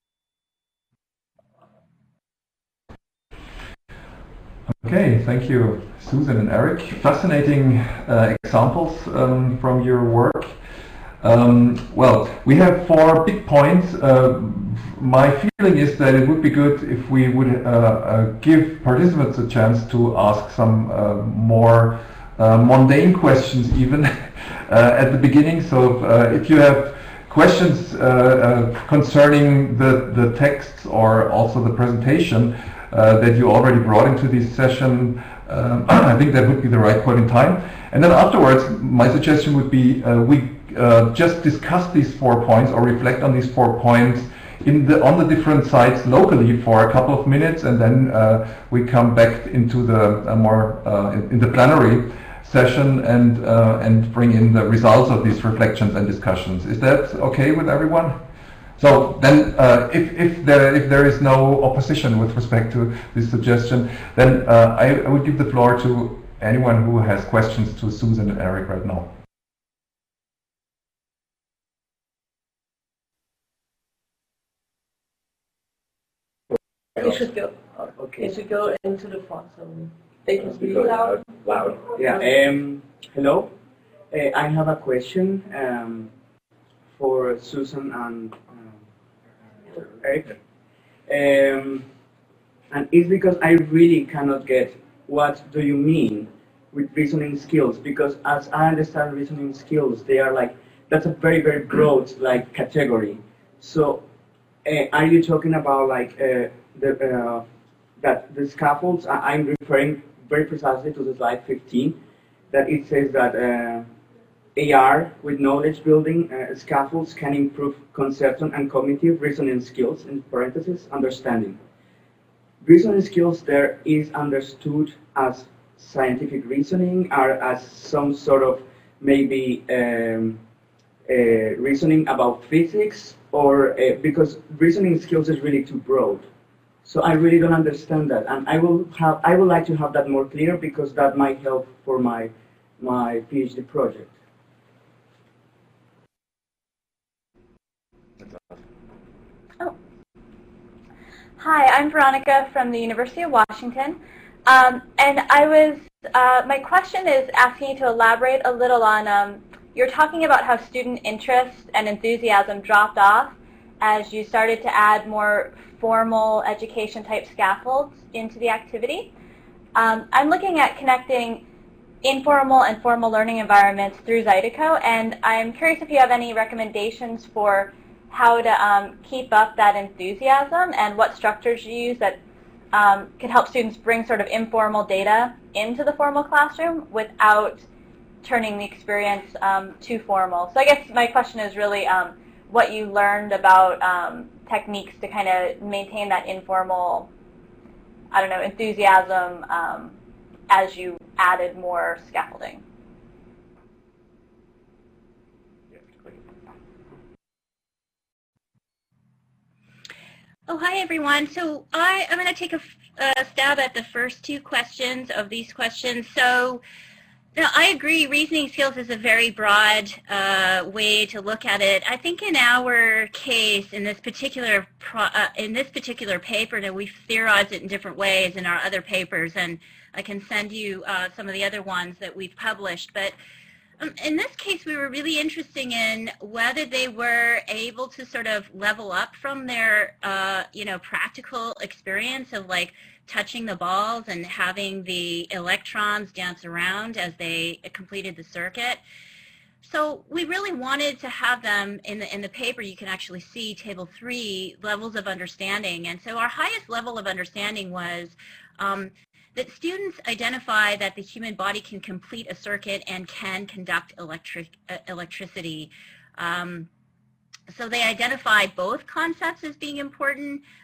Okay, thank you, Susan and Eric. Fascinating uh, examples um, from your work. Um, well, we have four big points. Uh, my feeling is that it would be good if we would uh, uh, give participants a chance to ask some uh, more uh, mundane questions even uh, at the beginning. So uh, if you have questions uh, uh, concerning the, the texts or also the presentation uh, that you already brought into this session, um, I think that would be the right point in time. And then afterwards, my suggestion would be uh, we Uh, just discuss these four points or reflect on these four points in the on the different sites locally for a couple of minutes, and then uh, we come back into the uh, more uh, in, in the plenary session and uh, and bring in the results of these reflections and discussions. Is that okay with everyone? So then, uh, if if there if there is no opposition with respect to this suggestion, then uh, I, I would give the floor to anyone who has questions to Susan and Eric right now. You should go. Okay. You should go into the front so they can speak Because loud. Loud. Yeah. Um. Hello. Uh, I have a question um, for Susan and um, Eric. Um, and it's because I really cannot get what do you mean with reasoning skills, because as I understand reasoning skills, they are like, that's a very, very broad like category. So uh, are you talking about like uh, the uh, that the scaffolds? I, I'm referring very precisely to the slide fifteen, that it says that uh, A R with knowledge building uh, scaffolds can improve conception and cognitive reasoning skills, in parentheses, understanding. Reasoning skills there is understood as scientific reasoning or as some sort of maybe um, uh, reasoning about physics, or uh, because reasoning skills is really too broad. So I really don't understand that, and I will have I would like to have that more clear, because that might help for my my PhD project. Oh. Hi, I'm Veronica from the University of Washington, um, and I was uh, my question is asking you to elaborate a little on um, you're talking about how student interest and enthusiasm dropped off as you started to add more formal education type scaffolds into the activity. Um, I'm looking at connecting informal and formal learning environments through Zydeco, and I'm curious if you have any recommendations for how to um, keep up that enthusiasm and what structures you use that um, could help students bring sort of informal data into the formal classroom without turning the experience um, too formal. So I guess my question is really um, what you learned about um, techniques to kind of maintain that informal, I don't know, enthusiasm um, as you added more scaffolding. Oh, hi, everyone. So I, I'm going to take a, a stab at the first two questions of these questions. So now, I agree, reasoning skills is a very broad uh, way to look at it. I think in our case, in this particular pro, uh, in this particular paper, that we've theorized it in different ways in our other papers, and I can send you uh, some of the other ones that we've published. But um, in this case, we were really interested in whether they were able to sort of level up from their, uh, you know, practical experience of like touching the balls and having the electrons dance around as they completed the circuit. So we really wanted to have them in the in the paper. You can actually see table three levels of understanding, and so our highest level of understanding was um, that students identify that the human body can complete a circuit and can conduct electric uh, electricity. Um, so they identified both concepts as being important.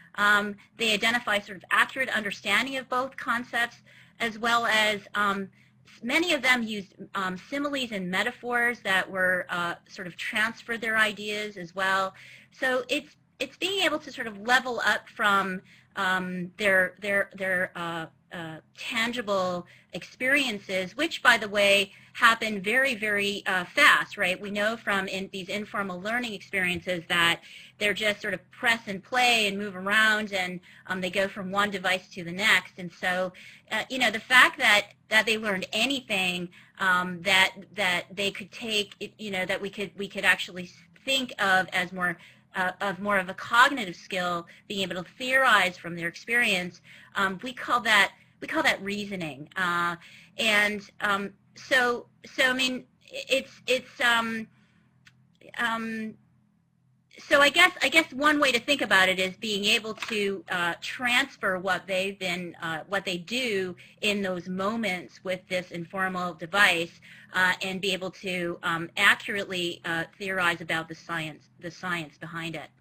Um, they identify sort of accurate understanding of both concepts, as well as um, many of them used um, similes and metaphors that were uh, sort of transferred their ideas as well. So it's it's being able to sort of level up from um, their their their uh, uh, tangible experiences, which, by the way, happen very, very uh, fast, right? We know from in these informal learning experiences that they're just sort of press and play and move around, and um, they go from one device to the next. And so, uh, you know, the fact that that they learned anything um, that that they could take, you know, that we could we could actually think of as more uh, of more of a cognitive skill, being able to theorize from their experience, um, we call that we call that reasoning. Uh, and um, so so I mean, it's it's um, um, So I guess I guess one way to think about it is being able to uh, transfer what they've been, uh, what they do in those moments with this informal device, uh, and be able to um, accurately uh, theorize about the science, the science behind it.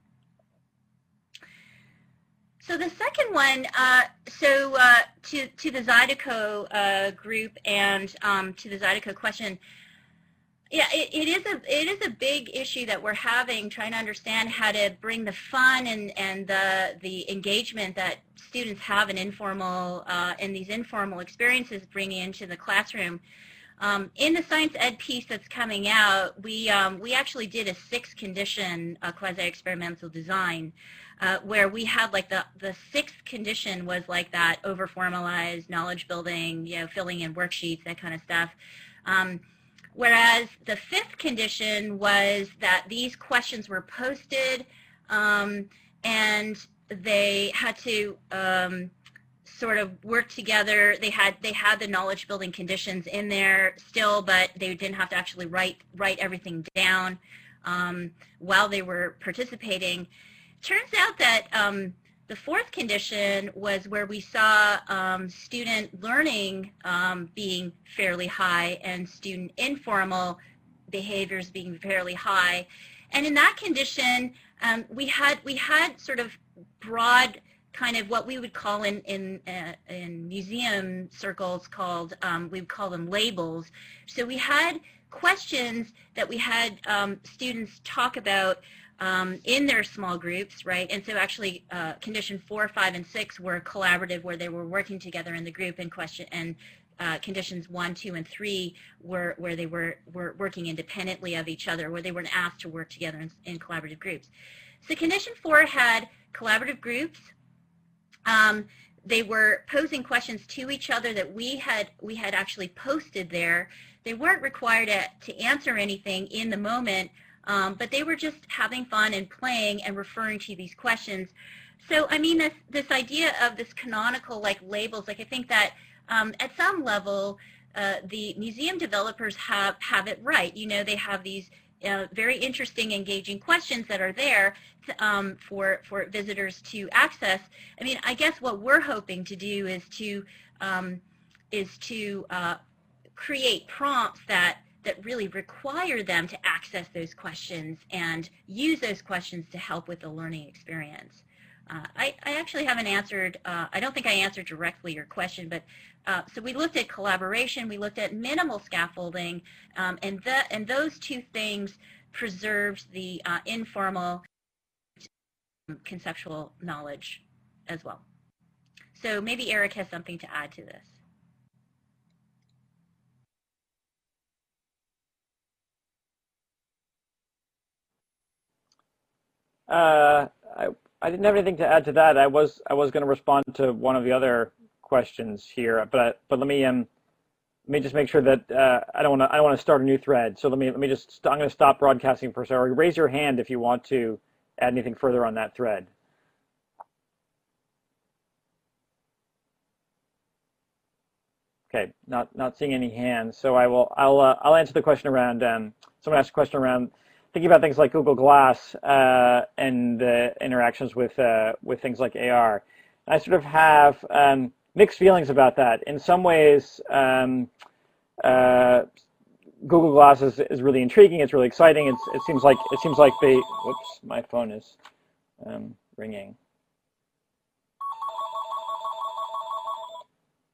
So the second one, uh, so uh, to to the Zydeco uh, group and um, to the Zydeco question. Yeah, it, it is a it is a big issue that we're having, trying to understand how to bring the fun and and the the engagement that students have in informal uh, in these informal experiences, bringing into the classroom. Um, in the science ed piece that's coming out, we um, we actually did a six condition uh, quasi experimental design, uh, where we had like the the sixth condition was like that over formalized knowledge building, you know, filling in worksheets, that kind of stuff. Um, Whereas the fifth condition was that these questions were posted, um, and they had to um, sort of work together. They had they had the knowledge building conditions in there still, but they didn't have to actually write write everything down um, while they were participating. Turns out that um, the fourth condition was where we saw um, student learning um, being fairly high and student informal behaviors being fairly high. And in that condition, um, we had we had sort of broad kind of what we would call in in uh, in museum circles called um, we would call them labels. So we had questions that we had um, students talk about Um, in their small groups, right? And so actually uh, condition four, five, and six were collaborative, where they were working together in the group, and question and uh, conditions one, two, and three were where they were were working independently of each other, where they weren't asked to work together in, in collaborative groups. So condition four had collaborative groups. Um, they were posing questions to each other that we had we had actually posted there. They weren't required to, to answer anything in the moment. Um, but they were just having fun and playing and referring to these questions. So, I mean, this, this idea of this canonical, like, labels, like, I think that um, at some level, uh, the museum developers have, have it right. You know, they have these uh, very interesting, engaging questions that are there to, um, for, for visitors to access. I mean, I guess what we're hoping to do is to, um, is to uh, create prompts that that really require them to access those questions and use those questions to help with the learning experience. Uh, I, I actually haven't answered, uh, I don't think I answered directly your question, but uh, so we looked at collaboration, we looked at minimal scaffolding, um, and, the, and those two things preserved the uh, informal conceptual knowledge as well. So maybe Eric has something to add to this. Uh, I, I didn't have anything to add to that. I was I was going to respond to one of the other questions here, but but let me um let me just make sure that uh, I don't want to I don't want to start a new thread. So let me let me just I'm going to stop broadcasting for a second. Raise your hand if you want to add anything further on that thread. Okay, not not seeing any hands. So I will I'll uh, I'll answer the question around um someone asked a question around thinking about things like Google Glass uh, and uh, interactions with uh, with things like A R. I sort of have um, mixed feelings about that. In some ways, um, uh, Google Glass is, is really intriguing. It's really exciting. It's, it seems like it seems like they. Whoops, my phone is um, ringing.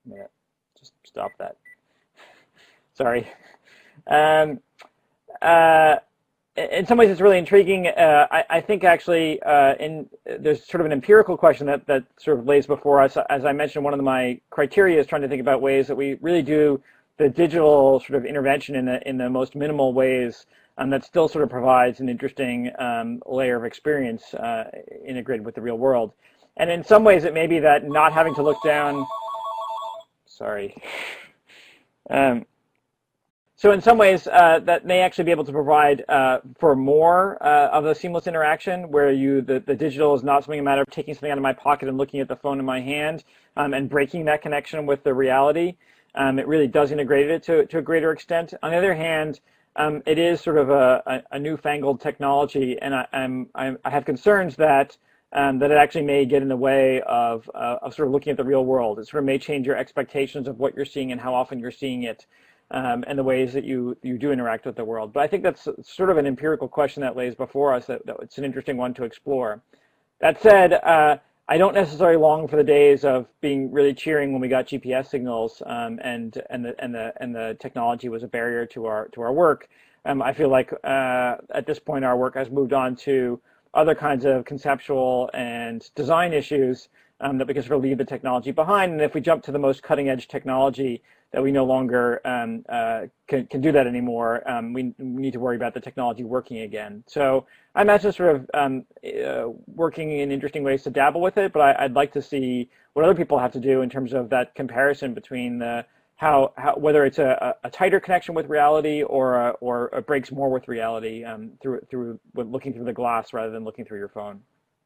I'm gonna just stop that. Sorry. Um, uh, in some ways, it's really intriguing. Uh, I, I think actually, uh, in there's sort of an empirical question that that sort of lays before us. As I mentioned, one of my criteria is trying to think about ways that we really do the digital sort of intervention in the in the most minimal ways, um, that still sort of provides an interesting um, layer of experience uh, integrated with the real world. And in some ways, it may be that not having to look down. Sorry. Um, So in some ways, uh, that may actually be able to provide uh, for more uh, of a seamless interaction, where you the, the digital is not something a matter of taking something out of my pocket and looking at the phone in my hand um, and breaking that connection with the reality. Um, it really does integrate it to, to a greater extent. On the other hand, um, it is sort of a, a, a newfangled technology, and I, I'm, I'm, I have concerns that um, that it actually may get in the way of, uh, of sort of looking at the real world. It sort of may change your expectations of what you're seeing and how often you're seeing it. Um, and the ways that you, you do interact with the world. But I think that's sort of an empirical question that lays before us, that, that it's an interesting one to explore. That said, uh, I don't necessarily long for the days of being really cheering when we got G P S signals um, and, and, the, and, the, and the technology was a barrier to our, to our work. Um, I feel like uh, at this point our work has moved on to other kinds of conceptual and design issues um, that we can sort of leave the technology behind. And if we jump to the most cutting edge technology, that we no longer um, uh, can, can do that anymore. Um, we, we need to worry about the technology working again. So I imagine sort of um, uh, working in interesting ways to dabble with it, but I, I'd like to see what other people have to do in terms of that comparison between the, how, how whether it's a, a tighter connection with reality or a, or it breaks more with reality um, through through looking through the glass rather than looking through your phone.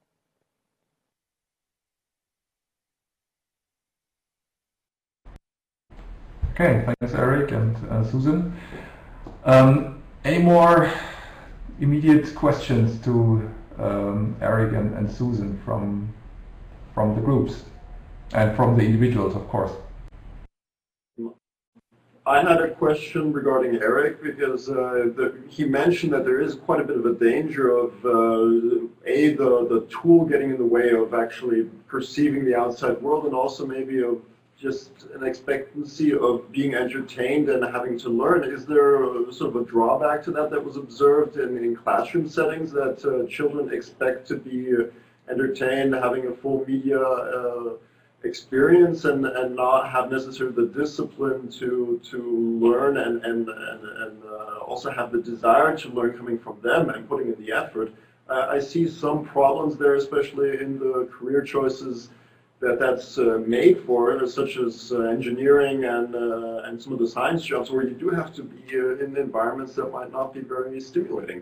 Okay, thanks, Eric and uh, Susan. Um, any more immediate questions to um, Eric and, and Susan from from the groups and from the individuals, of course? I had a question regarding Eric because uh, the, he mentioned that there is quite a bit of a danger of uh, a the the tool getting in the way of actually perceiving the outside world, and also maybe of just an expectancy of being entertained and having to learn. Is there a, sort of a drawback to that that was observed in, in classroom settings, that uh, children expect to be uh, entertained, having a full media uh, experience, and, and not have necessarily the discipline to to learn and, and, and, and uh, also have the desire to learn coming from them and putting in the effort? Uh, I see some problems there, especially in the career choices that that's uh, made for, such as uh, engineering and uh, and some of the science jobs, where you do have to be uh, in environments that might not be very stimulating.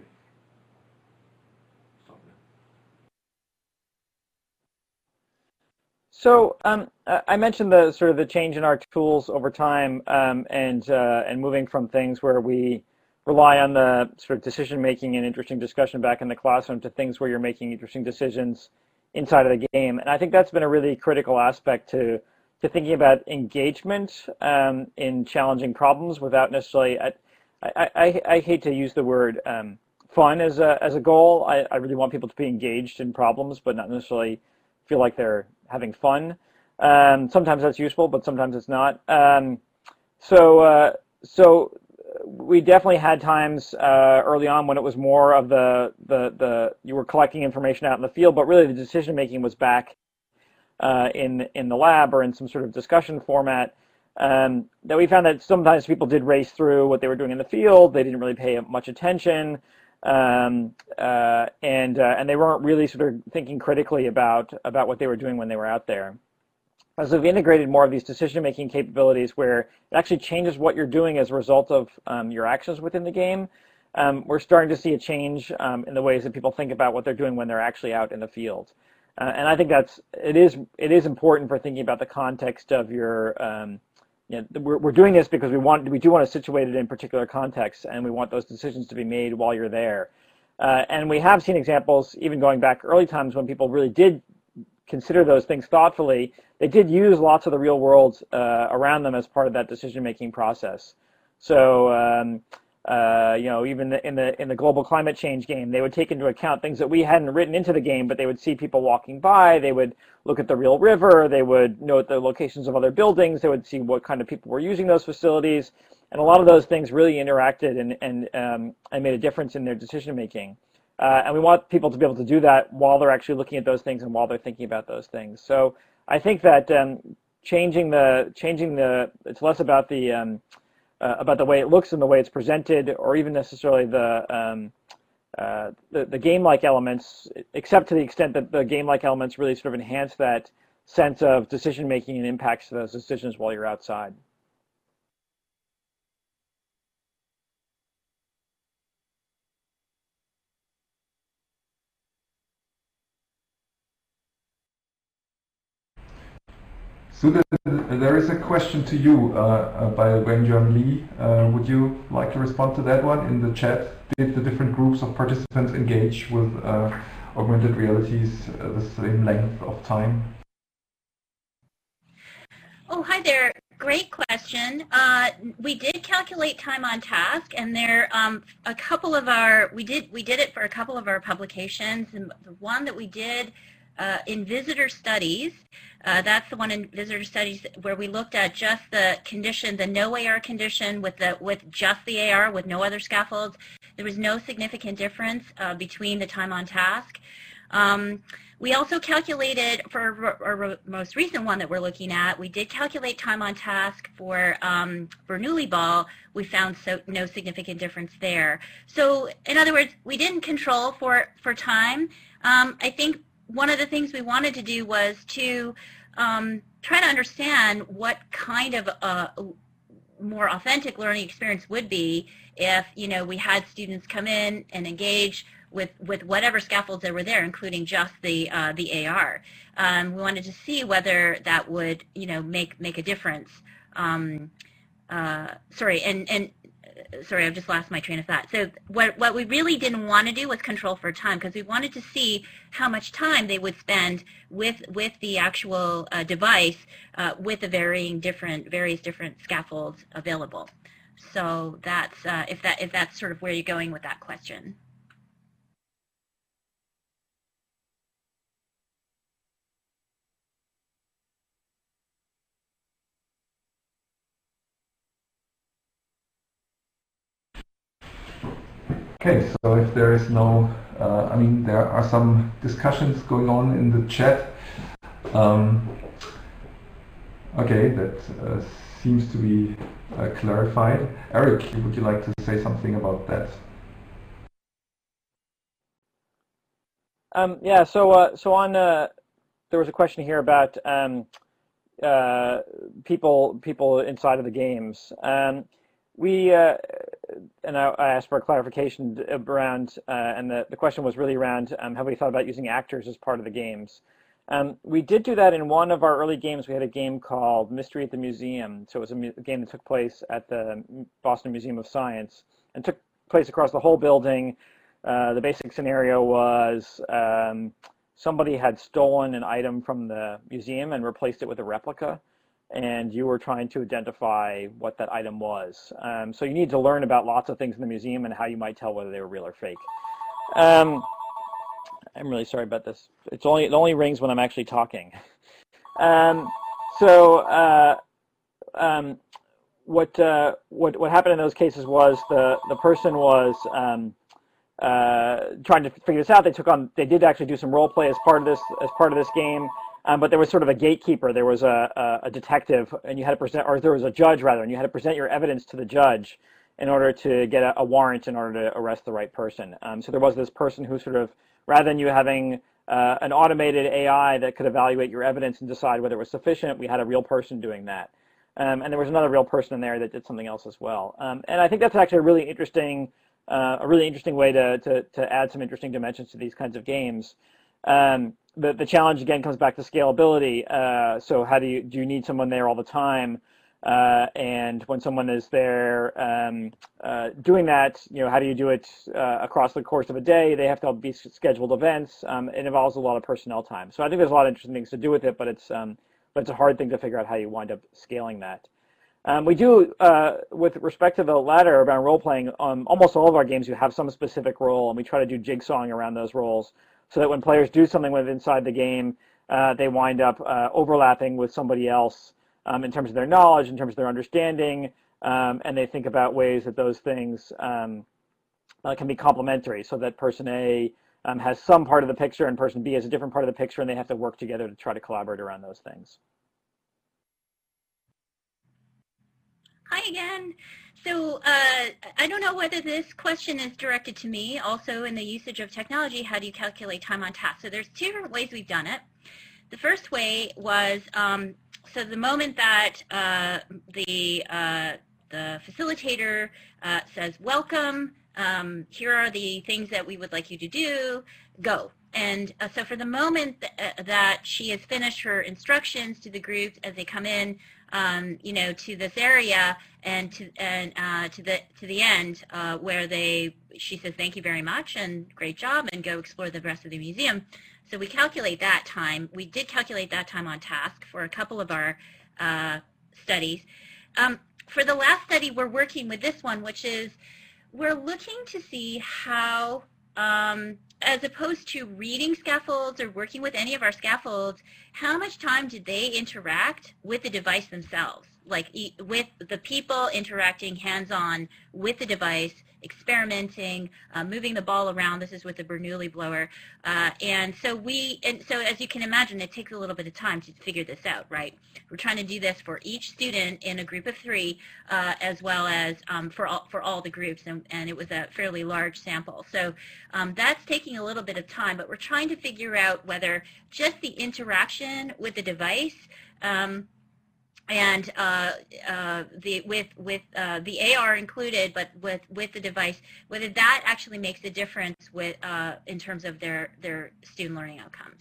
So um, I mentioned the sort of the change in our tools over time, um, and uh, and moving from things where we rely on the sort of decision making and interesting discussion back in the classroom to things where you're making interesting decisions inside of the game. And I think that's been a really critical aspect to to thinking about engagement um, in challenging problems without necessarily, I, I, I, I hate to use the word um, fun as a, as a goal. I, I really want people to be engaged in problems, but not necessarily feel like they're having fun. Um, sometimes that's useful, but sometimes it's not. Um, so, uh, so we definitely had times uh, early on when it was more of the, the, the, you were collecting information out in the field, but really the decision making was back uh, in, in the lab or in some sort of discussion format. Um, that we found that sometimes people did race through what they were doing in the field. They didn't really pay much attention. Um, uh, and, uh, and they weren't really sort of thinking critically about, about what they were doing when they were out there. As we've integrated more of these decision-making capabilities where it actually changes what you're doing as a result of um, your actions within the game, um, we're starting to see a change um, in the ways that people think about what they're doing when they're actually out in the field. Uh, and I think that's, it is, it is important for thinking about the context of your, um, you know, we're, we're doing this because we want, we do want to situate it in particular contexts, and we want those decisions to be made while you're there. Uh, and we have seen examples, even going back early times, when people really did consider those things thoughtfully. They did use lots of the real world uh, around them as part of that decision-making process. So, um, uh, you know, even the, in the in the global climate change game, they would take into account things that we hadn't written into the game, but they would see people walking by, they would look at the real river, they would note the locations of other buildings, they would see what kind of people were using those facilities, and a lot of those things really interacted and and um, and made a difference in their decision making. Uh, and we want people to be able to do that while they're actually looking at those things and while they're thinking about those things. So I think that um, changing the changing the it's less about the um, uh, about the way it looks and the way it's presented, or even necessarily the um, uh, the, the game-like elements, except to the extent that the game-like elements really sort of enhance that sense of decision making and impacts to those decisions while you're outside. So the, there is a question to you uh, uh, by Wenjuan Lee. Uh, would you like to respond to that one in the chat? Did the different groups of participants engage with uh, augmented realities uh, the same length of time? Oh, hi there. Great question. Uh, we did calculate time on task, and there um, a couple of our we did we did it for a couple of our publications, and the one that we did uh, in visitor studies. Uh, that's the one in visitor studies where we looked at just the condition, the no A R condition with the with just the A R with no other scaffolds. There was no significant difference uh, between the time on task. Um, we also calculated for our, our most recent one that we're looking at. We did calculate time on task for um, Bernoulli ball. We found so no significant difference there. So in other words, we didn't control for for time. Um, I think one of the things we wanted to do was to um, try to understand what kind of a more authentic learning experience would be if, you know, we had students come in and engage with with whatever scaffolds that were there, including just the uh, the A R. Um, we wanted to see whether that would, you know, make make a difference. Um, uh, sorry, and and. Sorry, I've just lost my train of thought. So what, what we really didn't want to do was control for time, because we wanted to see how much time they would spend with with the actual uh, device uh, with the varying different various different scaffolds available. So that's uh, if that if that's sort of where you're going with that question. Okay, so if there is no, uh, I mean, there are some discussions going on in the chat. Um, okay, that uh, seems to be uh, clarified. Eric, would you like to say something about that? Um, yeah, so uh, so on, uh, there was a question here about um, uh, people people inside of the games. Um, we uh, and I, I asked for a clarification around, uh, and the, the question was really around, um, have we thought about using actors as part of the games? Um, we did do that in one of our early games. We had a game called Mystery at the Museum. So it was a, mu a game that took place at the Boston Museum of Science and took place across the whole building. Uh, the basic scenario was um, somebody had stolen an item from the museum and replaced it with a replica, and you were trying to identify what that item was. Um, so you need to learn about lots of things in the museum and how you might tell whether they were real or fake. Um, I'm really sorry about this. It's only it only rings when I'm actually talking. Um, so uh, um, what uh, what what happened in those cases was the the person was um, uh, trying to figure this out. They took on they did actually do some role play as part of this as part of this game. Um, but there was sort of a gatekeeper. There was a, a, a detective, and you had to present, or there was a judge rather, and you had to present your evidence to the judge in order to get a, a warrant in order to arrest the right person. Um, so there was this person who sort of, rather than you having uh, an automated A I that could evaluate your evidence and decide whether it was sufficient, we had a real person doing that. Um, and there was another real person in there that did something else as well. Um, and I think that's actually a really interesting, uh, a really interesting way to, to to add some interesting dimensions to these kinds of games. Um, The, the challenge again comes back to scalability. Uh, so how do you do you need someone there all the time? Uh, and when someone is there um, uh, doing that, you know, how do you do it uh, across the course of a day? They have to be scheduled events. Um, it involves a lot of personnel time. So I think there's a lot of interesting things to do with it, but it's um, but it's a hard thing to figure out how you wind up scaling that. Um, we do, uh, with respect to the latter around role-playing, um, almost all of our games you have some specific role, and we try to do jigsawing around those roles so that when players do something with inside the game, uh, they wind up uh, overlapping with somebody else um, in terms of their knowledge, in terms of their understanding, um, and they think about ways that those things um, uh, can be complementary, so that person A um, has some part of the picture and person B has a different part of the picture, and they have to work together to try to collaborate around those things. Hi again. So uh, I don't know whether this question is directed to me. Also, in the usage of technology, how do you calculate time on task? So there's two different ways we've done it. The first way was, um, so the moment that uh, the, uh, the facilitator uh, says, welcome, um, here are the things that we would like you to do, go. And uh, so for the moment th uh, that she has finished her instructions to the groups as they come in, um, you know, to this area and to and uh, to the to the end uh, where they she says thank you very much and great job and go explore the rest of the museum. So we calculate that time. We did calculate that time on task for a couple of our uh, studies. Um, for the last study, we're working with this one, which is we're looking to see how. Um, as opposed to reading scaffolds or working with any of our scaffolds, how much time did they interact with the device themselves? Like e with the people interacting hands-on with the device, experimenting, uh, moving the ball around. This is with the Bernoulli blower. Uh, and so we, and so as you can imagine, it takes a little bit of time to figure this out, right? We're trying to do this for each student in a group of three, uh, as well as um, for, all, for all the groups, and, and it was a fairly large sample. So um, that's taking a little bit of time, but we're trying to figure out whether just the interaction with the device um, and uh, uh, the with with uh, the A R included, but with with the device, whether that actually makes a difference with uh, in terms of their their student learning outcomes.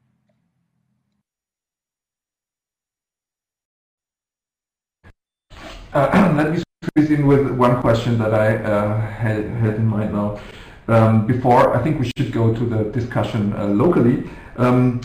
Uh, let me squeeze in with one question that I uh, had had in mind now. Um, before, I think we should go to the discussion uh, locally. Um,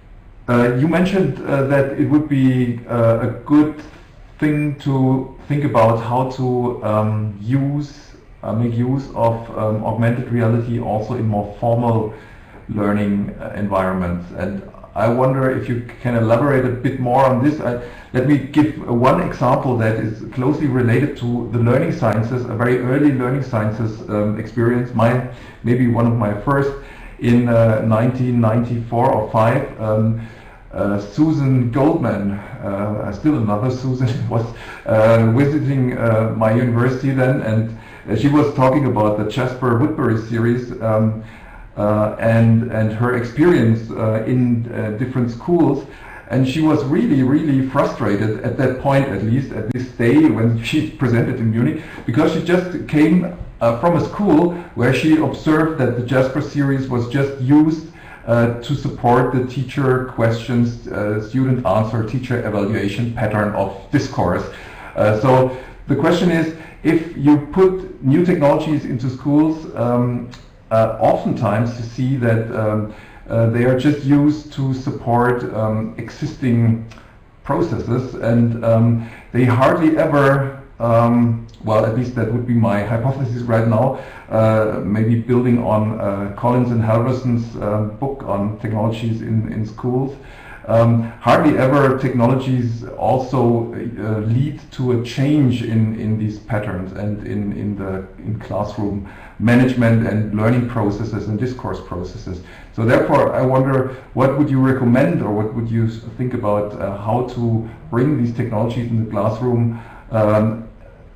Uh, you mentioned uh, that it would be uh, a good thing to think about how to um, use, uh, make use of um, augmented reality also in more formal learning uh, environments. And I wonder if you can elaborate a bit more on this. I, let me give uh, one example that is closely related to the learning sciences, a very early learning sciences um, experience, my, maybe one of my first. In uh, nineteen ninety-four or five, um, uh, Susan Goldman, uh, still another Susan, was uh, visiting uh, my university then, and uh, she was talking about the Jasper Woodbury series um, uh, and and her experience uh, in uh, different schools, and she was really really frustrated at that point, at least at this day when she presented in Munich, because she just came Uh, from a school where she observed that the Jasper series was just used uh, to support the teacher questions, uh, student answer, teacher evaluation pattern of discourse. Uh, so the question is, if you put new technologies into schools, um, uh, oftentimes you see that um, uh, they are just used to support um, existing processes, and um, they hardly ever Um, well, at least that would be my hypothesis right now, uh, maybe building on uh, Collins and Halverson's uh, book on technologies in, in schools. Um, hardly ever technologies also uh, lead to a change in, in these patterns and in, in the in classroom management and learning processes and discourse processes. So therefore, I wonder, what would you recommend, or what would you think about uh, how to bring these technologies in the classroom Um,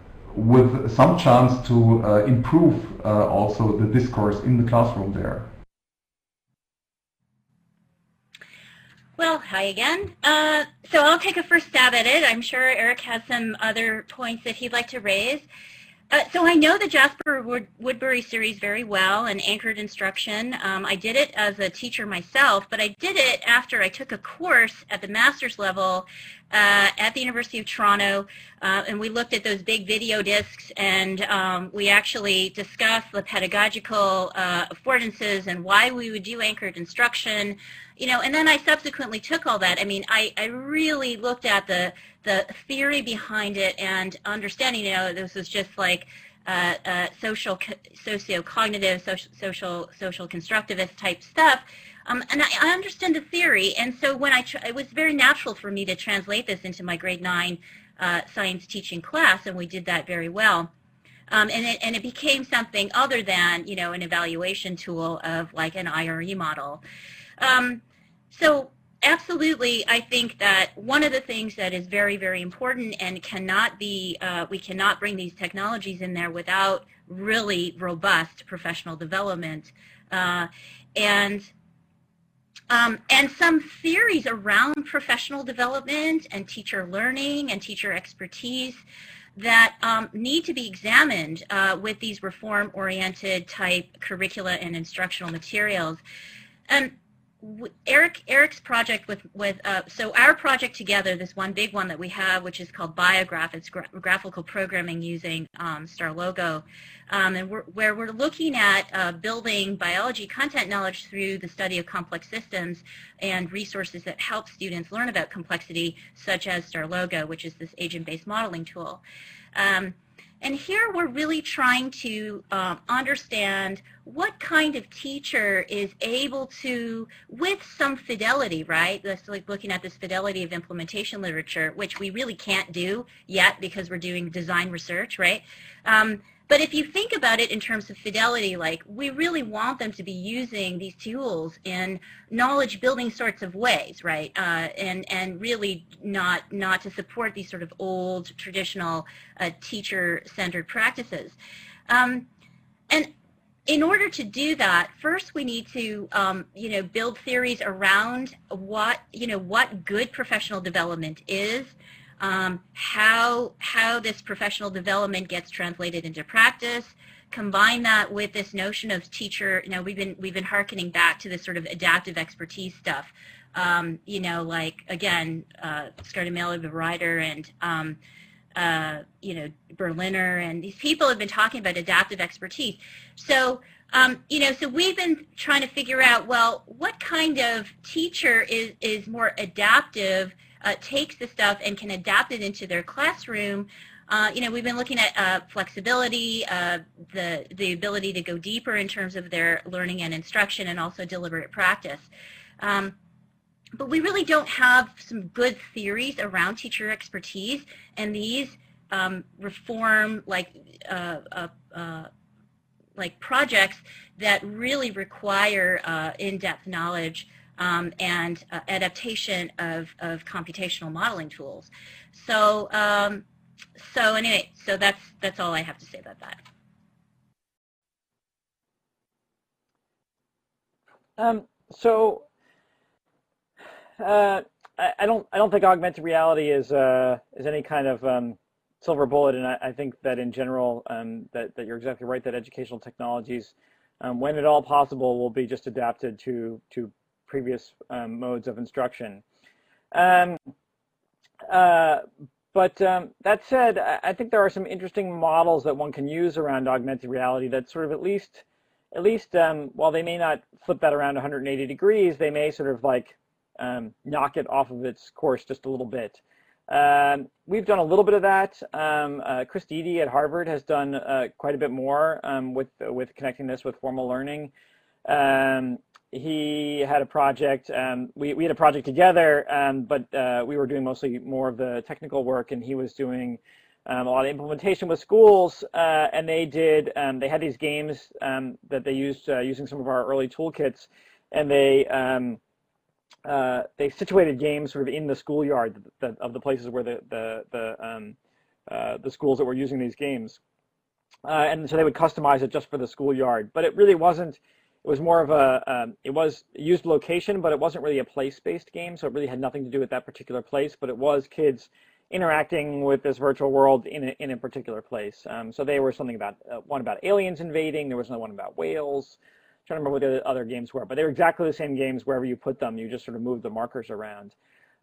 with some chance to uh, improve uh, also the discourse in the classroom there? Well, hi again. Uh, so I'll take a first stab at it. I'm sure Eric has some other points that he'd like to raise. Uh, so I know the Jasper Wood Woodbury series very well and anchored instruction. Um, I did it as a teacher myself, but I did it after I took a course at the master's level uh, at the University of Toronto, uh, and we looked at those big video discs, and um, we actually discussed the pedagogical uh, affordances and why we would do anchored instruction, you know, and then I subsequently took all that. I mean, I, I really looked at the, the theory behind it and understanding, you know, this was just like uh, uh, social, socio-cognitive, social, social, social constructivist type stuff. Um, and I, I understand the theory, and so when I, tr it was very natural for me to translate this into my grade nine uh, science teaching class, and we did that very well. Um, and, it, and it became something other than, you know, an evaluation tool of like an I R E model. Um, so absolutely, I think that one of the things that is very, very important and cannot be, uh, we cannot bring these technologies in there without really robust professional development. Uh, and Um, and some theories around professional development and teacher learning and teacher expertise that um, need to be examined uh, with these reform-oriented type curricula and instructional materials. Um, Eric, Eric's project with, with uh, so our project together, this one big one that we have, which is called Biograph, it's gra graphical programming using um, StarLogo, um, and we're, where we're looking at uh, building biology content knowledge through the study of complex systems and resources that help students learn about complexity, such as StarLogo, which is this agent-based modeling tool. Um, And here we're really trying to um, understand what kind of teacher is able to, with some fidelity, right? That's like looking at this fidelity of implementation literature, which we really can't do yet because we're doing design research, right? Um, But if you think about it in terms of fidelity, like we really want them to be using these tools in knowledge building sorts of ways, right? Uh, and and really not not to support these sort of old traditional uh, teacher-centered practices. Um, and in order to do that, first we need to um, you know build theories around what you know what good professional development is. Um, how, how this professional development gets translated into practice, combine that with this notion of teacher, you know, we've been, we've been hearkening back to this sort of adaptive expertise stuff, um, you know, like, again, uh, Scardamillo, the writer, and, um, uh, you know, Berliner, and these people have been talking about adaptive expertise. So, um, you know, so we've been trying to figure out, well, what kind of teacher is, is more adaptive, Uh, takes the stuff and can adapt it into their classroom. Uh, you know, we've been looking at uh, flexibility, uh, the, the ability to go deeper in terms of their learning and instruction, and also deliberate practice. Um, but we really don't have some good theories around teacher expertise, and these um, reform like uh, uh, uh, like projects that really require uh, in-depth knowledge Um, and uh, adaptation of, of computational modeling tools. So, um, so anyway, so that's that's all I have to say about that. Um, so, uh, I, I don't I don't think augmented reality is uh, is any kind of um, silver bullet, and I, I think that in general um, that that you're exactly right, that educational technologies, um, when at all possible, will be just adapted to to previous um, modes of instruction. Um, uh, but um, that said, I think there are some interesting models that one can use around augmented reality that sort of at least, at least um, while they may not flip that around one hundred eighty degrees, they may sort of like um, knock it off of its course just a little bit. Um, we've done a little bit of that. Um, uh, Chris Deedy at Harvard has done uh, quite a bit more um, with, with connecting this with formal learning. Um, He had a project, um, we, we had a project together, um, but uh, we were doing mostly more of the technical work, and he was doing um, a lot of implementation with schools, uh, and they did, um, they had these games um, that they used uh, using some of our early toolkits, and they um, uh, they situated games sort of in the schoolyard of the places where the, the, the, um, uh, the schools that were using these games. Uh, and so they would customize it just for the schoolyard, but it really wasn't. It was more of a, um, it was used location, but it wasn't really a place-based game, so it really had nothing to do with that particular place, but it was kids interacting with this virtual world in a, in a particular place. Um, so they were something about, uh, one about aliens invading, there was another one about whales. I'm trying to remember what the other games were, but they were exactly the same games wherever you put them, you just sort of moved the markers around.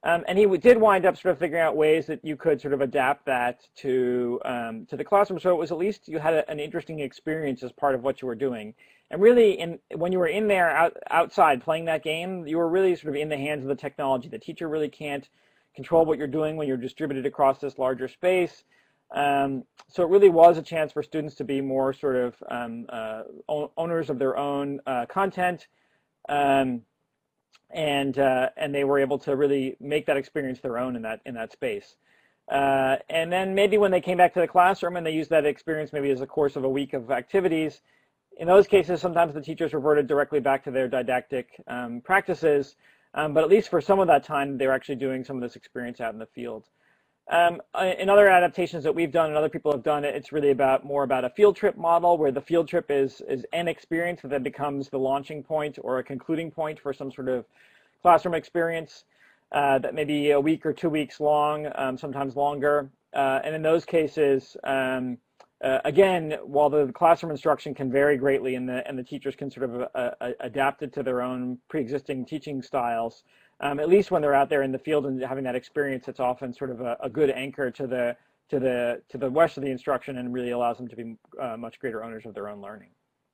Um, and he did wind up sort of figuring out ways that you could sort of adapt that to um, to the classroom, so it was at least you had a, an interesting experience as part of what you were doing. And really, in, when you were in there out, outside playing that game, you were really sort of in the hands of the technology. The teacher really can't control what you're doing when you're distributed across this larger space. Um, so it really was a chance for students to be more sort of um, uh, owners of their own uh, content. Um, and uh, and they were able to really make that experience their own in that in that space. Uh, and then maybe when they came back to the classroom and they used that experience maybe as a course of a week of activities, in those cases sometimes the teachers reverted directly back to their didactic um, practices, um, but at least for some of that time they were actually doing some of this experience out in the field. Um, in other adaptations that we've done and other people have done, it's really about more about a field trip model where the field trip is, is an experience that then becomes the launching point or a concluding point for some sort of classroom experience uh, that may be a week or two weeks long, um, sometimes longer. Uh, and in those cases, um, uh, again, while the classroom instruction can vary greatly and the, and the teachers can sort of uh, uh, adapt it to their own pre-existing teaching styles, Um, at least when they're out there in the field and having that experience, it's often sort of a, a good anchor to the to the to the rest of the instruction and really allows them to be uh, much greater owners of their own learning.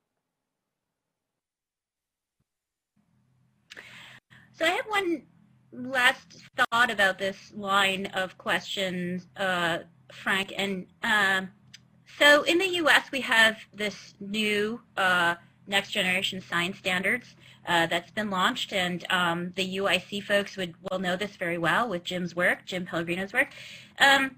So I have one last thought about this line of questions, uh, Frank. And uh, so in the U S we have this new uh, next generation science standards uh, that's been launched, and um, the U I C folks would will know this very well with Jim's work, Jim Pellegrino's work. Um,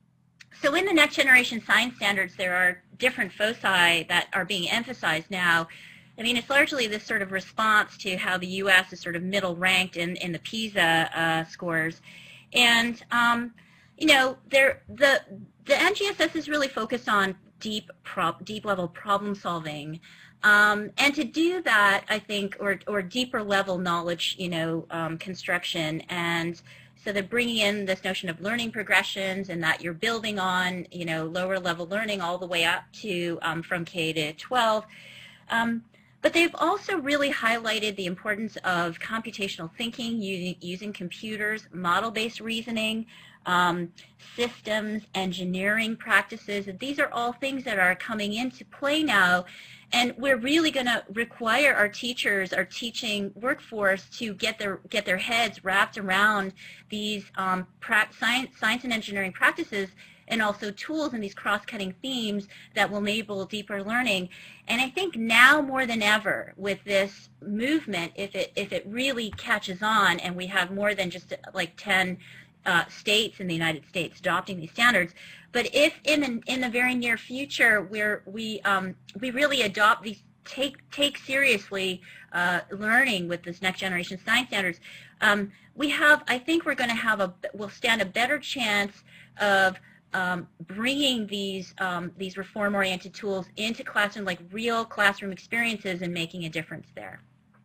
so in the next generation science standards, there are different foci that are being emphasized now. I mean, it's largely this sort of response to how the U S is sort of middle ranked in, in the PISA uh, scores. And, um, you know, there, the, the N G S S is really focused on deep, prob deep level problem solving. Um, and to do that, I think, or, or deeper level knowledge, you know, um, construction. And so they're bringing in this notion of learning progressions and that you're building on, you know, lower level learning all the way up to um, from K to twelve. Um, but they've also really highlighted the importance of computational thinking, using, using computers, model-based reasoning, um, systems, engineering practices. And these are all things that are coming into play now. And we're really going to require our teachers, our teaching workforce, to get their get their heads wrapped around these um, science, science and engineering practices, and also tools and these cross-cutting themes that will enable deeper learning. And I think now more than ever, with this movement, if it if it really catches on, and we have more than just like ten uh, states in the United States adopting these standards. But if in the, in the very near future where we um, we really adopt these, take take seriously uh, learning with this next generation science standards, um, we have, I think we're going to have a, we'll stand a better chance of um, bringing these um, these reform-oriented tools into classroom, like real classroom experiences, and making a difference there.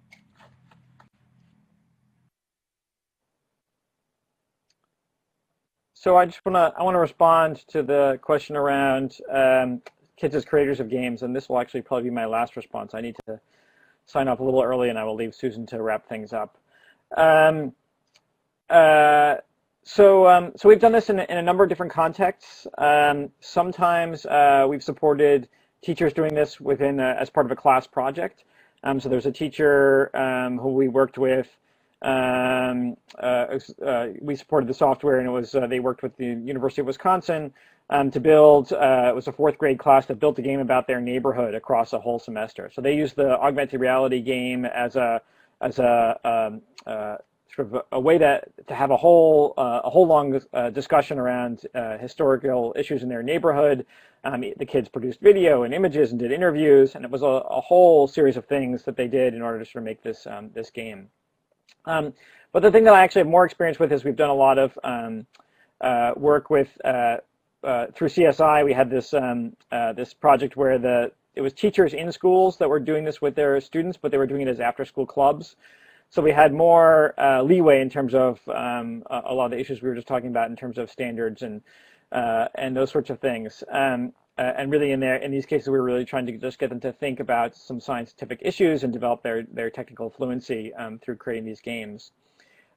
So I just want to I want to respond to the question around um, kids as creators of games, and this will actually probably be my last response. I need to sign off a little early, and I will leave Susan to wrap things up. Um, uh, so um, so we've done this in, in a number of different contexts. Um, sometimes uh, we've supported teachers doing this within a, as part of a class project. Um, so there's a teacher um, who we worked with. Um, uh, uh, we supported the software, and it was uh, they worked with the University of Wisconsin um, to build. Uh, it was a fourth grade class that built a game about their neighborhood across a whole semester. So they used the augmented reality game as a as a um, uh, sort of a, a way to to have a whole uh, a whole long uh, discussion around uh, historical issues in their neighborhood. Um, the kids produced video and images and did interviews, and it was a, a whole series of things that they did in order to sort of make this um, this game. Um, but the thing that I actually have more experience with is we've done a lot of um, uh, work with uh, uh, through C S I. We had this um, uh, this project where the it was teachers in schools that were doing this with their students, but they were doing it as after-school clubs. So we had more uh, leeway in terms of um, a, a lot of the issues we were just talking about in terms of standards and uh, and those sorts of things. Um, uh, and really, in there, in these cases, we were really trying to just get them to think about some scientific issues and develop their their technical fluency um, through creating these games.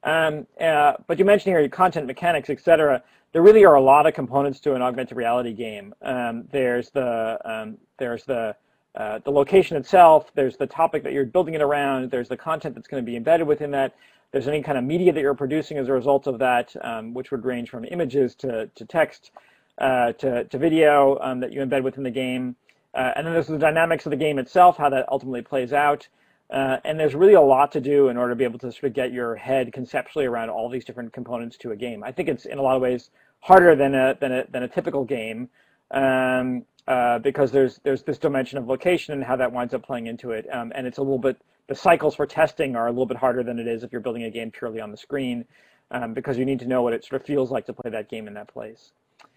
Um, uh, but you mentioned here your content mechanics, et cetera. There really are a lot of components to an augmented reality game. Um, there's the um, there's the uh, the location itself. There's the topic that you're building it around. There's the content that's going to be embedded within that. There's any kind of media that you're producing as a result of that, um, which would range from images to to text uh, to to video um, that you embed within the game. Uh, and then there's the dynamics of the game itself, how that ultimately plays out. Uh, and there's really a lot to do in order to be able to sort of get your head conceptually around all these different components to a game. I think it's in a lot of ways harder than a than a than a typical game um, uh, because there's there's this dimension of location and how that winds up playing into it. Um, and it's a little bit, the cycles for testing are a little bit harder than it is if you're building a game purely on the screen, um, because you need to know what it sort of feels like to play that game in that place.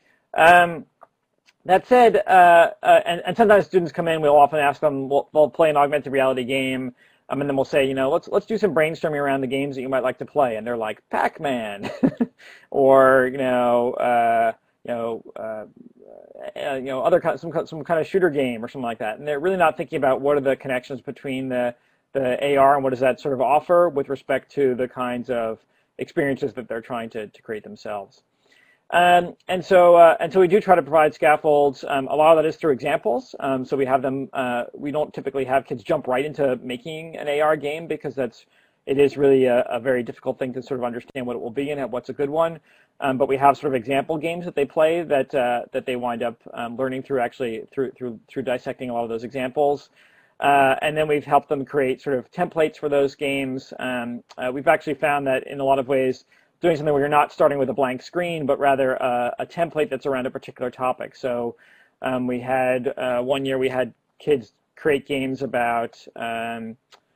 Um, That said, uh, uh, and, and sometimes students come in, we'll often ask them, we'll, they'll play an augmented reality game, um, and then we'll say, you know, let's let's do some brainstorming around the games that you might like to play, and they're like Pac-Man, or you know, uh, you know, uh, uh, you know, other kind, some some kind of shooter game or something like that, and they're really not thinking about what are the connections between the the A R and what does that sort of offer with respect to the kinds of experiences that they're trying to to create themselves. Um, and so, uh, and so we do try to provide scaffolds. Um, a lot of that is through examples. Um, so we have them. Uh, we don't typically have kids jump right into making an A R game because that's it is really a, a very difficult thing to sort of understand what it will be and what's a good one. Um, but we have sort of example games that they play that uh, that they wind up um, learning through actually through through through dissecting a lot of those examples. Uh, and then we've helped them create sort of templates for those games. Um, uh, we've actually found that in a lot of ways, doing something where you're not starting with a blank screen, but rather uh, a template that's around a particular topic. So um, we had uh, one year we had kids create games about um,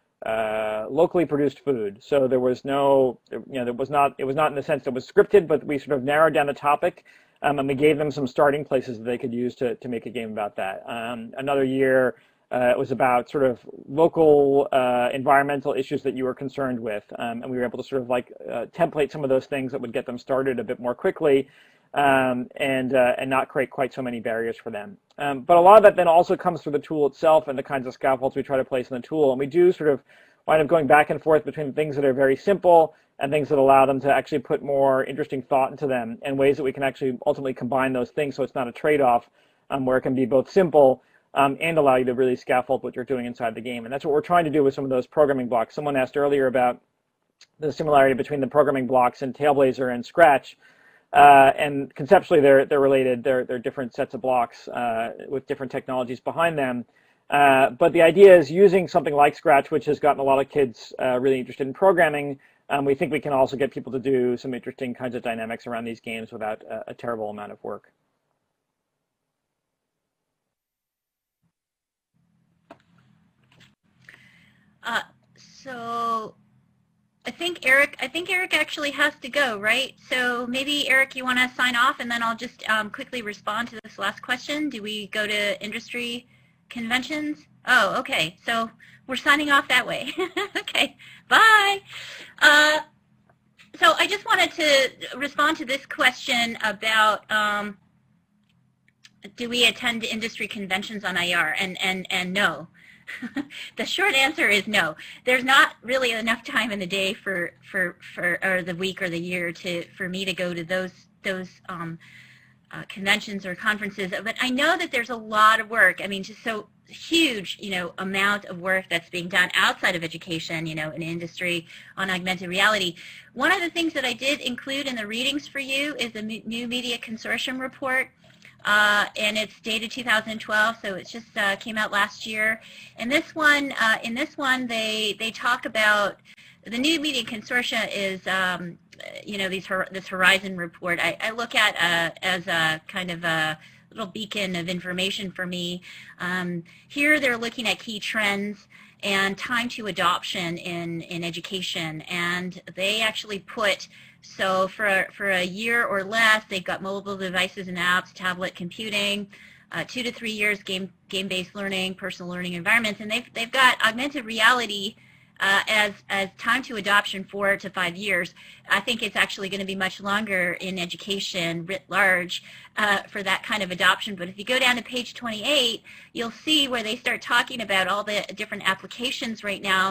uh, locally produced food. So there was no, you know, there was not, it was not in the sense that it was scripted, but we sort of narrowed down the topic um, and we gave them some starting places that they could use to, to make a game about that. Um, another year, Uh, it was about sort of local uh, environmental issues that you were concerned with, um, and we were able to sort of like uh, template some of those things that would get them started a bit more quickly, um, and uh, and not create quite so many barriers for them. Um, but a lot of that then also comes through the tool itself and the kinds of scaffolds we try to place in the tool, and we do sort of wind up going back and forth between things that are very simple and things that allow them to actually put more interesting thought into them, and ways that we can actually ultimately combine those things so it's not a trade-off, um, where it can be both simple Um, and allow you to really scaffold what you're doing inside the game. And that's what we're trying to do with some of those programming blocks. Someone asked earlier about the similarity between the programming blocks in Tailblazer and Scratch. Uh, and conceptually, they're, they're related. They're, they're different sets of blocks uh, with different technologies behind them. Uh, but the idea is using something like Scratch, which has gotten a lot of kids uh, really interested in programming. Um, we think we can also get people to do some interesting kinds of dynamics around these games without a, a terrible amount of work. Uh, so I think Eric, I think Eric actually has to go, right? So maybe Eric, you want to sign off, and then I'll just um, quickly respond to this last question. Do we go to industry conventions? Oh, okay. So we're signing off that way. Okay. Bye. Uh, so I just wanted to respond to this question about um, do we attend industry conventions on I R? And and and no. The short answer is no. There's not really enough time in the day for for for or the week or the year to for me to go to those those um, uh, conventions or conferences. But I know that there's a lot of work. I mean, just so huge, you know, amount of work that's being done outside of education, you know, in industry on augmented reality. One of the things that I did include in the readings for you is the New Media Consortium report. Uh, and it's dated two thousand twelve, so it just uh, came out last year. And this one, uh, in this one, they they talk about the New Media Consortia is, um, you know, these this Horizon report. I, I look at uh, as a kind of a little beacon of information for me. Um, here, they're looking at key trends and time to adoption in in education, and they actually put. So for, for a year or less, they've got mobile devices and apps, tablet computing, uh, two to three years game, game-based learning, personal learning environments, and they've, they've got augmented reality uh, as, as time to adoption four to five years. I think it's actually going to be much longer in education writ large uh, for that kind of adoption. But if you go down to page twenty-eight, you'll see where they start talking about all the different applications right now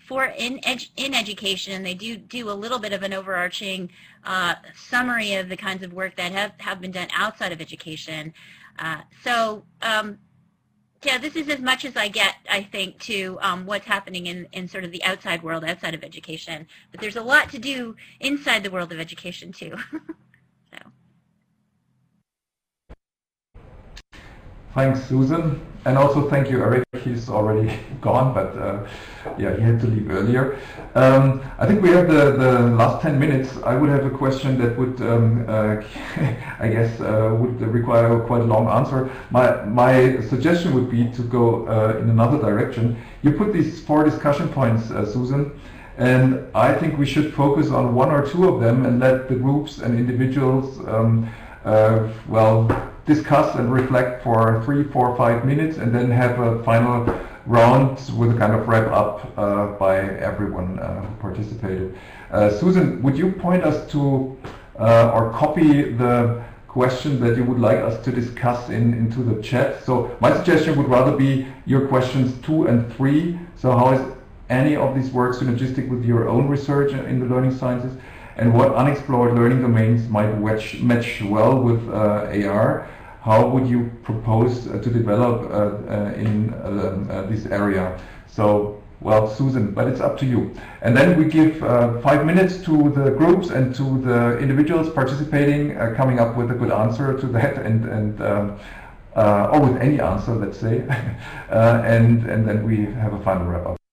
for in, edu in education, and they do do a little bit of an overarching uh, summary of the kinds of work that have, have been done outside of education. Uh, so um, yeah, this is as much as I get, I think, to um, what's happening in, in sort of the outside world, outside of education. But there's a lot to do inside the world of education, too. So. Thanks, Susan. And also thank you, Eric. He's already gone, but uh, yeah, he had to leave earlier. Um, I think we have the, the last ten minutes. I would have a question that would, um, uh, I guess, uh, would require quite a long answer. My, my suggestion would be to go uh, in another direction. You put these four discussion points, uh, Susan, and I think we should focus on one or two of them and let the groups and individuals, um, uh, well, discuss and reflect for three, four, five minutes, and then have a final round with a kind of wrap up uh, by everyone uh, who participated. Uh, Susan, would you point us to uh, or copy the question that you would like us to discuss in into the chat? So my suggestion would rather be your questions two and three. So how is any of these work synergistic with your own research in the learning sciences? And what unexplored learning domains might match, match well with uh, A R? How would you propose uh, to develop uh, uh, in uh, uh, this area? So, well, Susan, but it's up to you. And then we give uh, five minutes to the groups and to the individuals participating, uh, coming up with a good answer to that, and and um, uh, or with any answer, let's say, uh, and and then we have a final wrap up.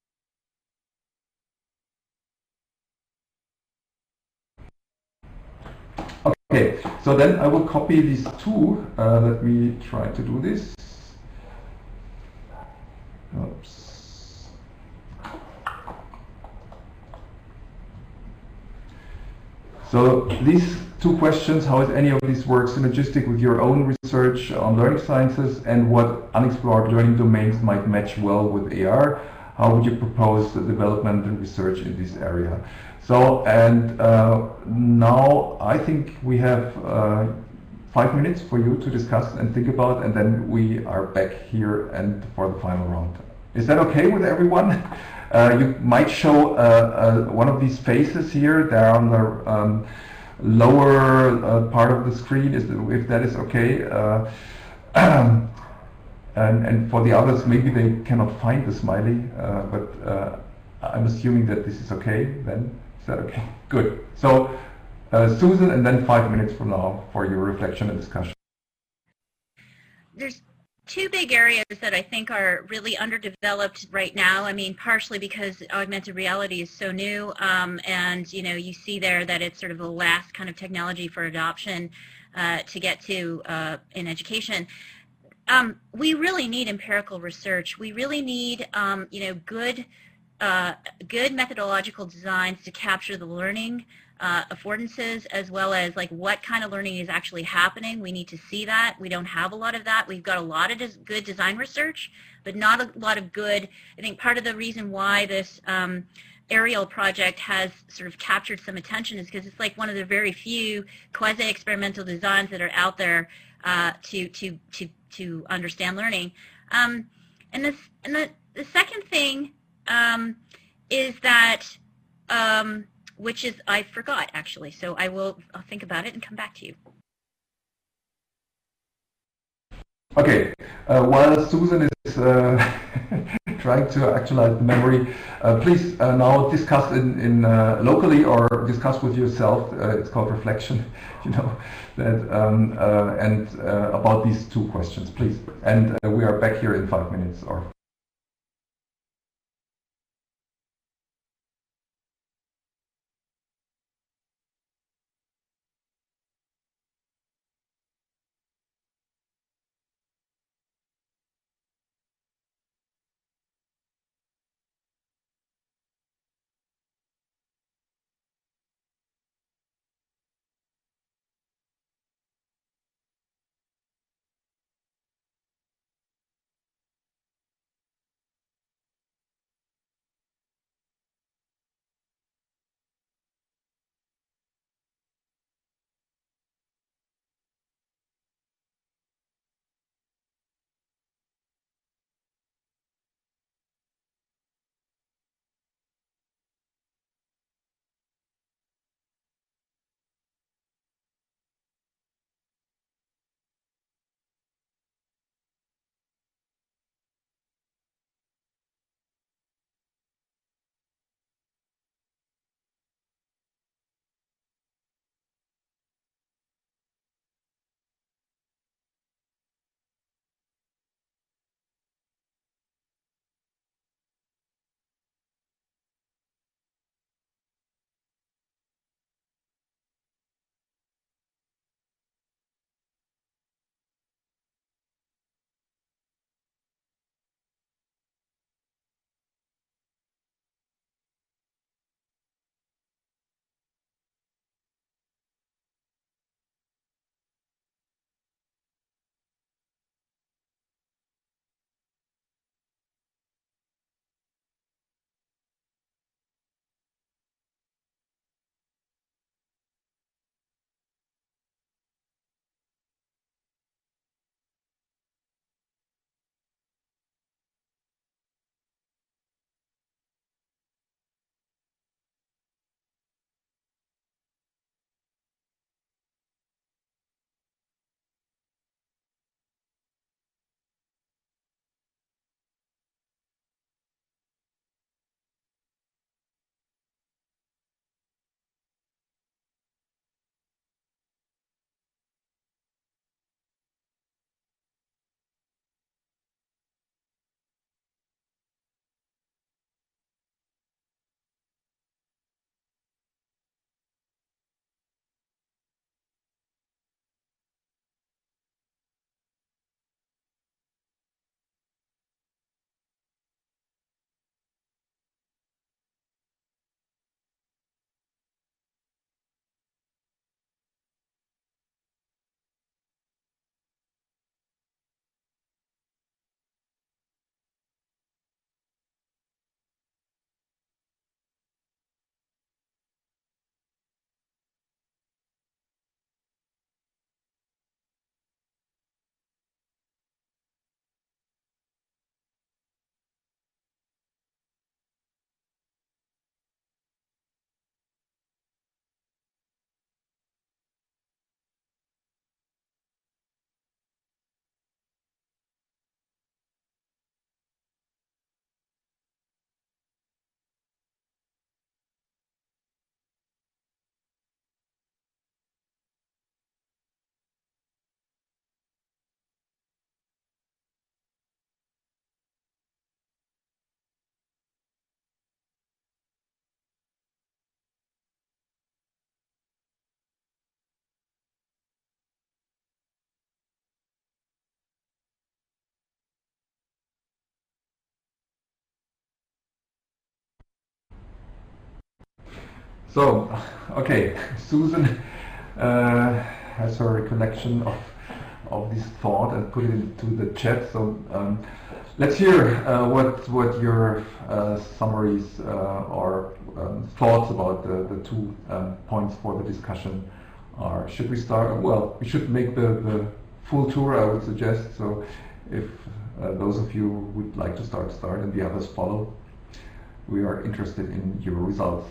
Okay, so then I will copy these two. Uh, let me try to do this. Oops. So these two questions, how is any of these work synergistic with your own research on learning sciences, and what unexplored learning domains might match well with A R? How would you propose the development and research in this area? So, and uh, now I think we have uh, five minutes for you to discuss and think about, and then we are back here and for the final round. Is that okay with everyone? Uh, you might show uh, uh, one of these faces here. They're on the um, lower uh, part of the screen, is, if that is okay. Uh, and, and for the others, maybe they cannot find the smiley, uh, but uh, I'm assuming that this is okay then. Is that okay? Good. So, uh, Susan, and then five minutes from now for your reflection and discussion. There's two big areas that I think are really underdeveloped right now. I mean, partially because augmented reality is so new, um, and you know, you see there that it's sort of the last kind of technology for adoption uh, to get to uh, in education. Um, we really need empirical research. We really need, um, you know, good. Uh, good methodological designs to capture the learning uh, affordances, as well as like what kind of learning is actually happening. We need to see that. We don't have a lot of that. We've got a lot of des good design research, but not a lot of good. I think part of the reason why this um, Ariel project has sort of captured some attention is because it's like one of the very few quasi-experimental designs that are out there uh, to to to to understand learning. Um, and this and the the second thing. Um, is that, um, which is, I forgot actually, so I will I'll think about it and come back to you. Okay, uh, while Susan is uh, trying to actualize the memory, uh, please uh, now discuss in, in uh, locally or discuss with yourself, uh, it's called reflection, you know, that, um, uh, and uh, about these two questions, please. And uh, we are back here in five minutes or So, okay, Susan uh, has her recollection of of this thought and put it into the chat. So um, let's hear uh, what what your uh, summaries uh, or um, thoughts about the the two um, points for the discussion are. Should we start? Well, we should make the the full tour, I would suggest. So if uh, those of you would like to start, start, and the others follow. We are interested in your results.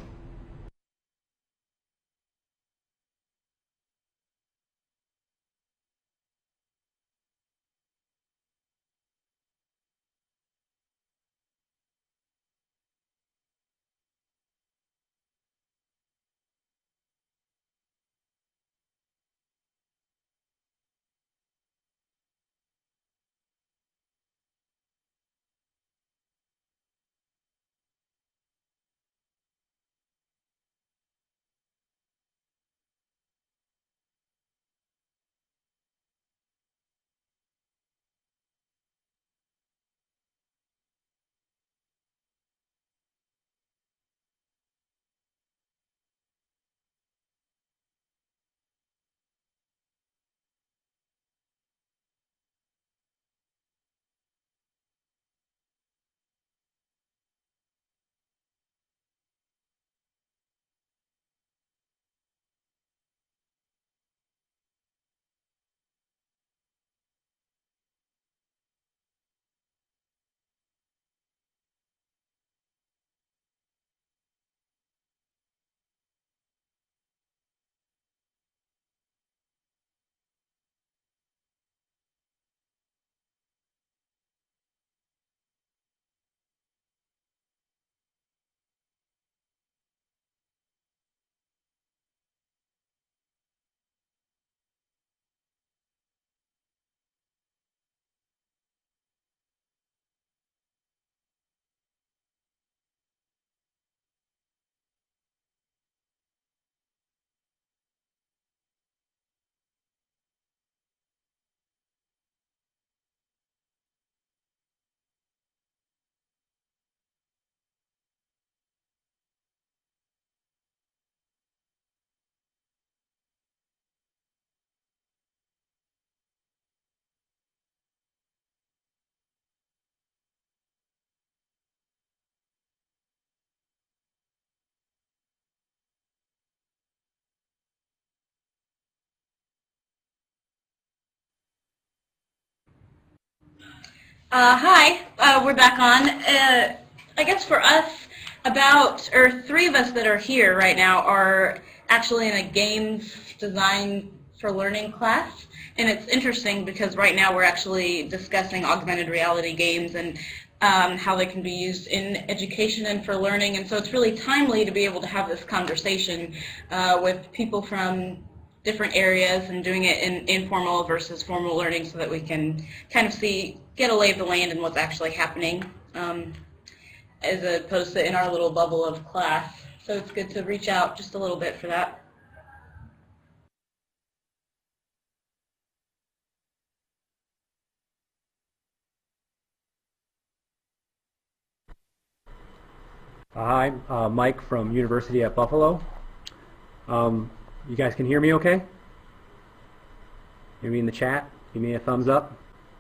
Uh, hi, uh, we're back on. Uh, I guess for us, about, or three of us that are here right now are actually in a games design for learning class. And it's interesting because right now we're actually discussing augmented reality games and um, how they can be used in education and for learning. And so it's really timely to be able to have this conversation uh, with people from different areas and doing it in informal versus formal learning so that we can kind of see, get a lay of the land and what's actually happening um, as opposed to in our little bubble of class. So it's good to reach out just a little bit for that. Hi, uh, Mike from University at Buffalo. Um, you guys can hear me okay? Hear me in the chat? Give me a thumbs up.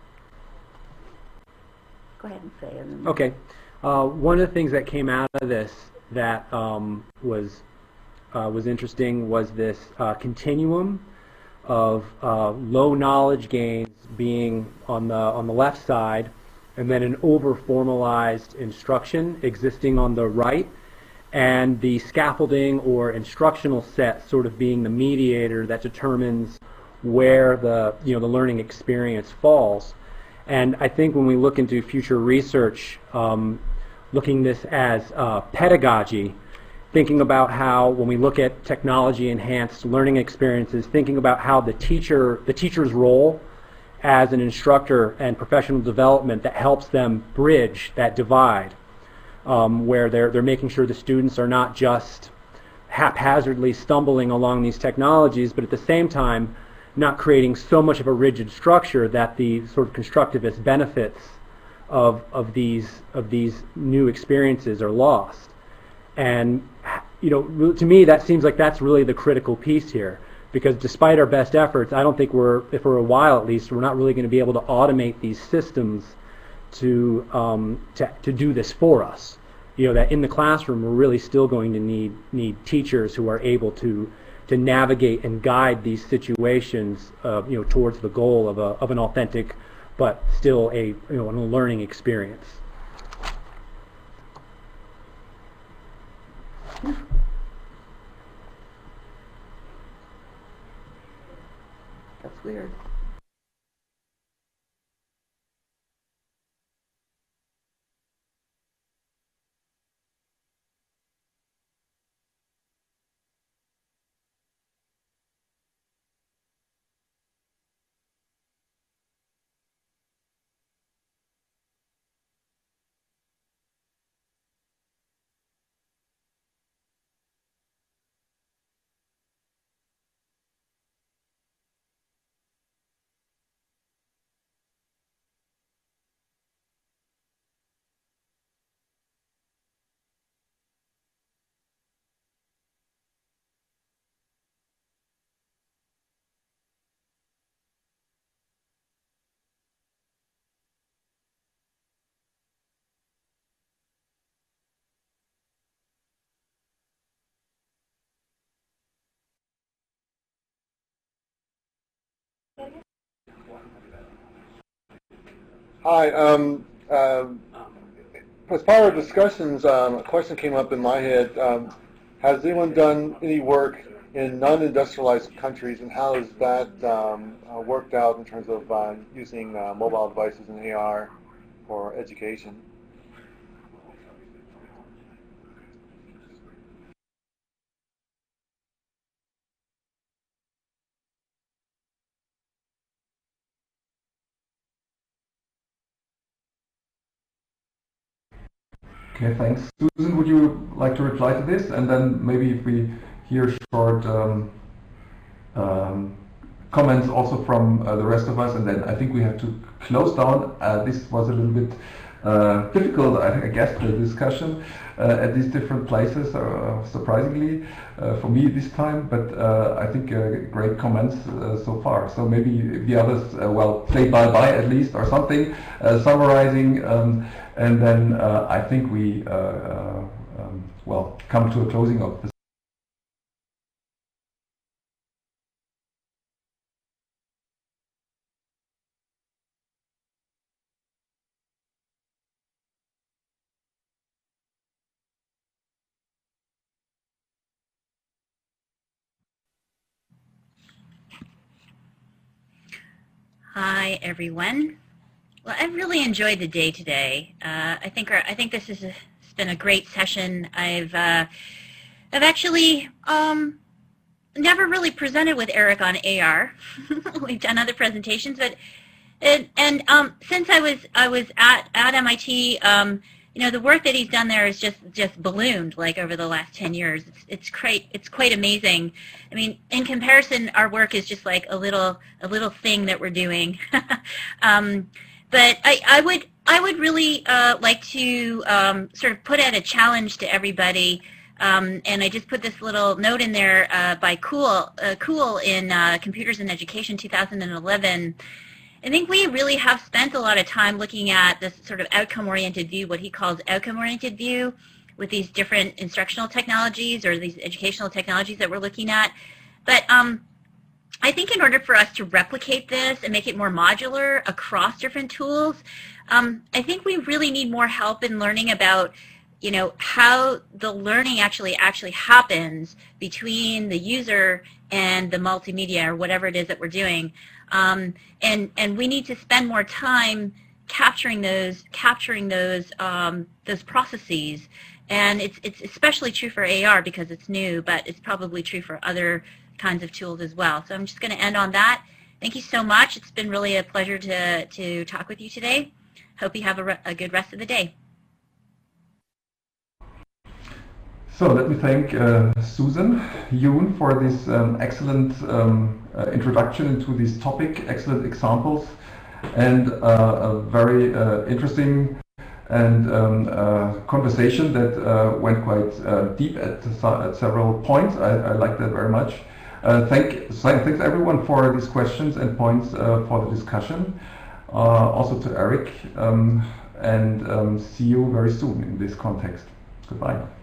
Go ahead and say it. Okay. Uh, one of the things that came out of this that um, was uh, was interesting was this uh, continuum of uh, low knowledge gains being on the on the left side, and then an over formalized instruction existing on the right, and the scaffolding or instructional set sort of being the mediator that determines where the you know the learning experience falls. And I think when we look into future research, um, looking this as uh, pedagogy, thinking about how when we look at technology-enhanced learning experiences, thinking about how the teacher, the teacher's role as an instructor and professional development that helps them bridge that divide, um, where they're they're making sure the students are not just haphazardly stumbling along these technologies, but at the same time not creating so much of a rigid structure that the sort of constructivist benefits of of these of these new experiences are lost. And you know, to me that seems like that's really the critical piece here, because despite our best efforts, I don't think we're, if for a while at least, we're not really going to be able to automate these systems to, um, to, to do this for us. You know, that in the classroom we're really still going to need, need teachers who are able to, to navigate and guide these situations, uh, you know, towards the goal of, a, of an authentic but still a, you know, a learning experience. That's weird. Hi. Um, um, as part of discussions, um, a question came up in my head. Um, has anyone done any work in non-industrialized countries, and how has that um, uh, worked out in terms of uh, using uh, mobile devices and A R for education? Okay, thanks. Susan, would you like to reply to this? And then maybe if we hear short um, um, comments also from uh, the rest of us, and then I think we have to close down. Uh, this was a little bit uh, difficult, I guess, the discussion uh, at these different places, uh, surprisingly, uh, for me this time, but uh, I think uh, great comments uh, so far. So maybe the others, uh, well, say bye-bye at least, or something, uh, summarizing, um, and then uh, I think we, uh, uh, um, well, come to a closing of this. Hi, everyone. Well, I've really enjoyed the day today. Uh, I think our, I think this has been a great session. I've uh, I've actually um, never really presented with Eric on A R. We've done other presentations, but and, and um, since I was I was at at M I T, um, you know, the work that he's done there is just just ballooned like over the last ten years. It's it's quite it's quite amazing. I mean, in comparison, our work is just like a little a little thing that we're doing. um, But I, I would I would really uh, like to um, sort of put out a challenge to everybody, um, and I just put this little note in there uh, by Cool uh, Cool in uh, Computers in Education two thousand eleven. I think we really have spent a lot of time looking at this sort of outcome-oriented view, what he calls outcome-oriented view, with these different instructional technologies or these educational technologies that we're looking at. But um, I think in order for us to replicate this and make it more modular across different tools, um, I think we really need more help in learning about, you know, how the learning actually actually happens between the user and the multimedia or whatever it is that we're doing. Um, and and we need to spend more time capturing those capturing those um, those processes. And it's it's especially true for A R because it's new, but it's probably true for other kinds of tools as well. So I'm just going to end on that. Thank you so much. It's been really a pleasure to, to talk with you today. Hope you have a, a good rest of the day. So let me thank uh, Susan Yoon for this um, excellent um, uh, introduction into this topic, excellent examples, and uh, a very uh, interesting and um, uh, conversation that uh, went quite uh, deep at, at several points. I, I like that very much. Uh, thank, thanks everyone for these questions and points uh, for the discussion. Uh, also to Eric, um, and um, see you very soon in this context. Goodbye.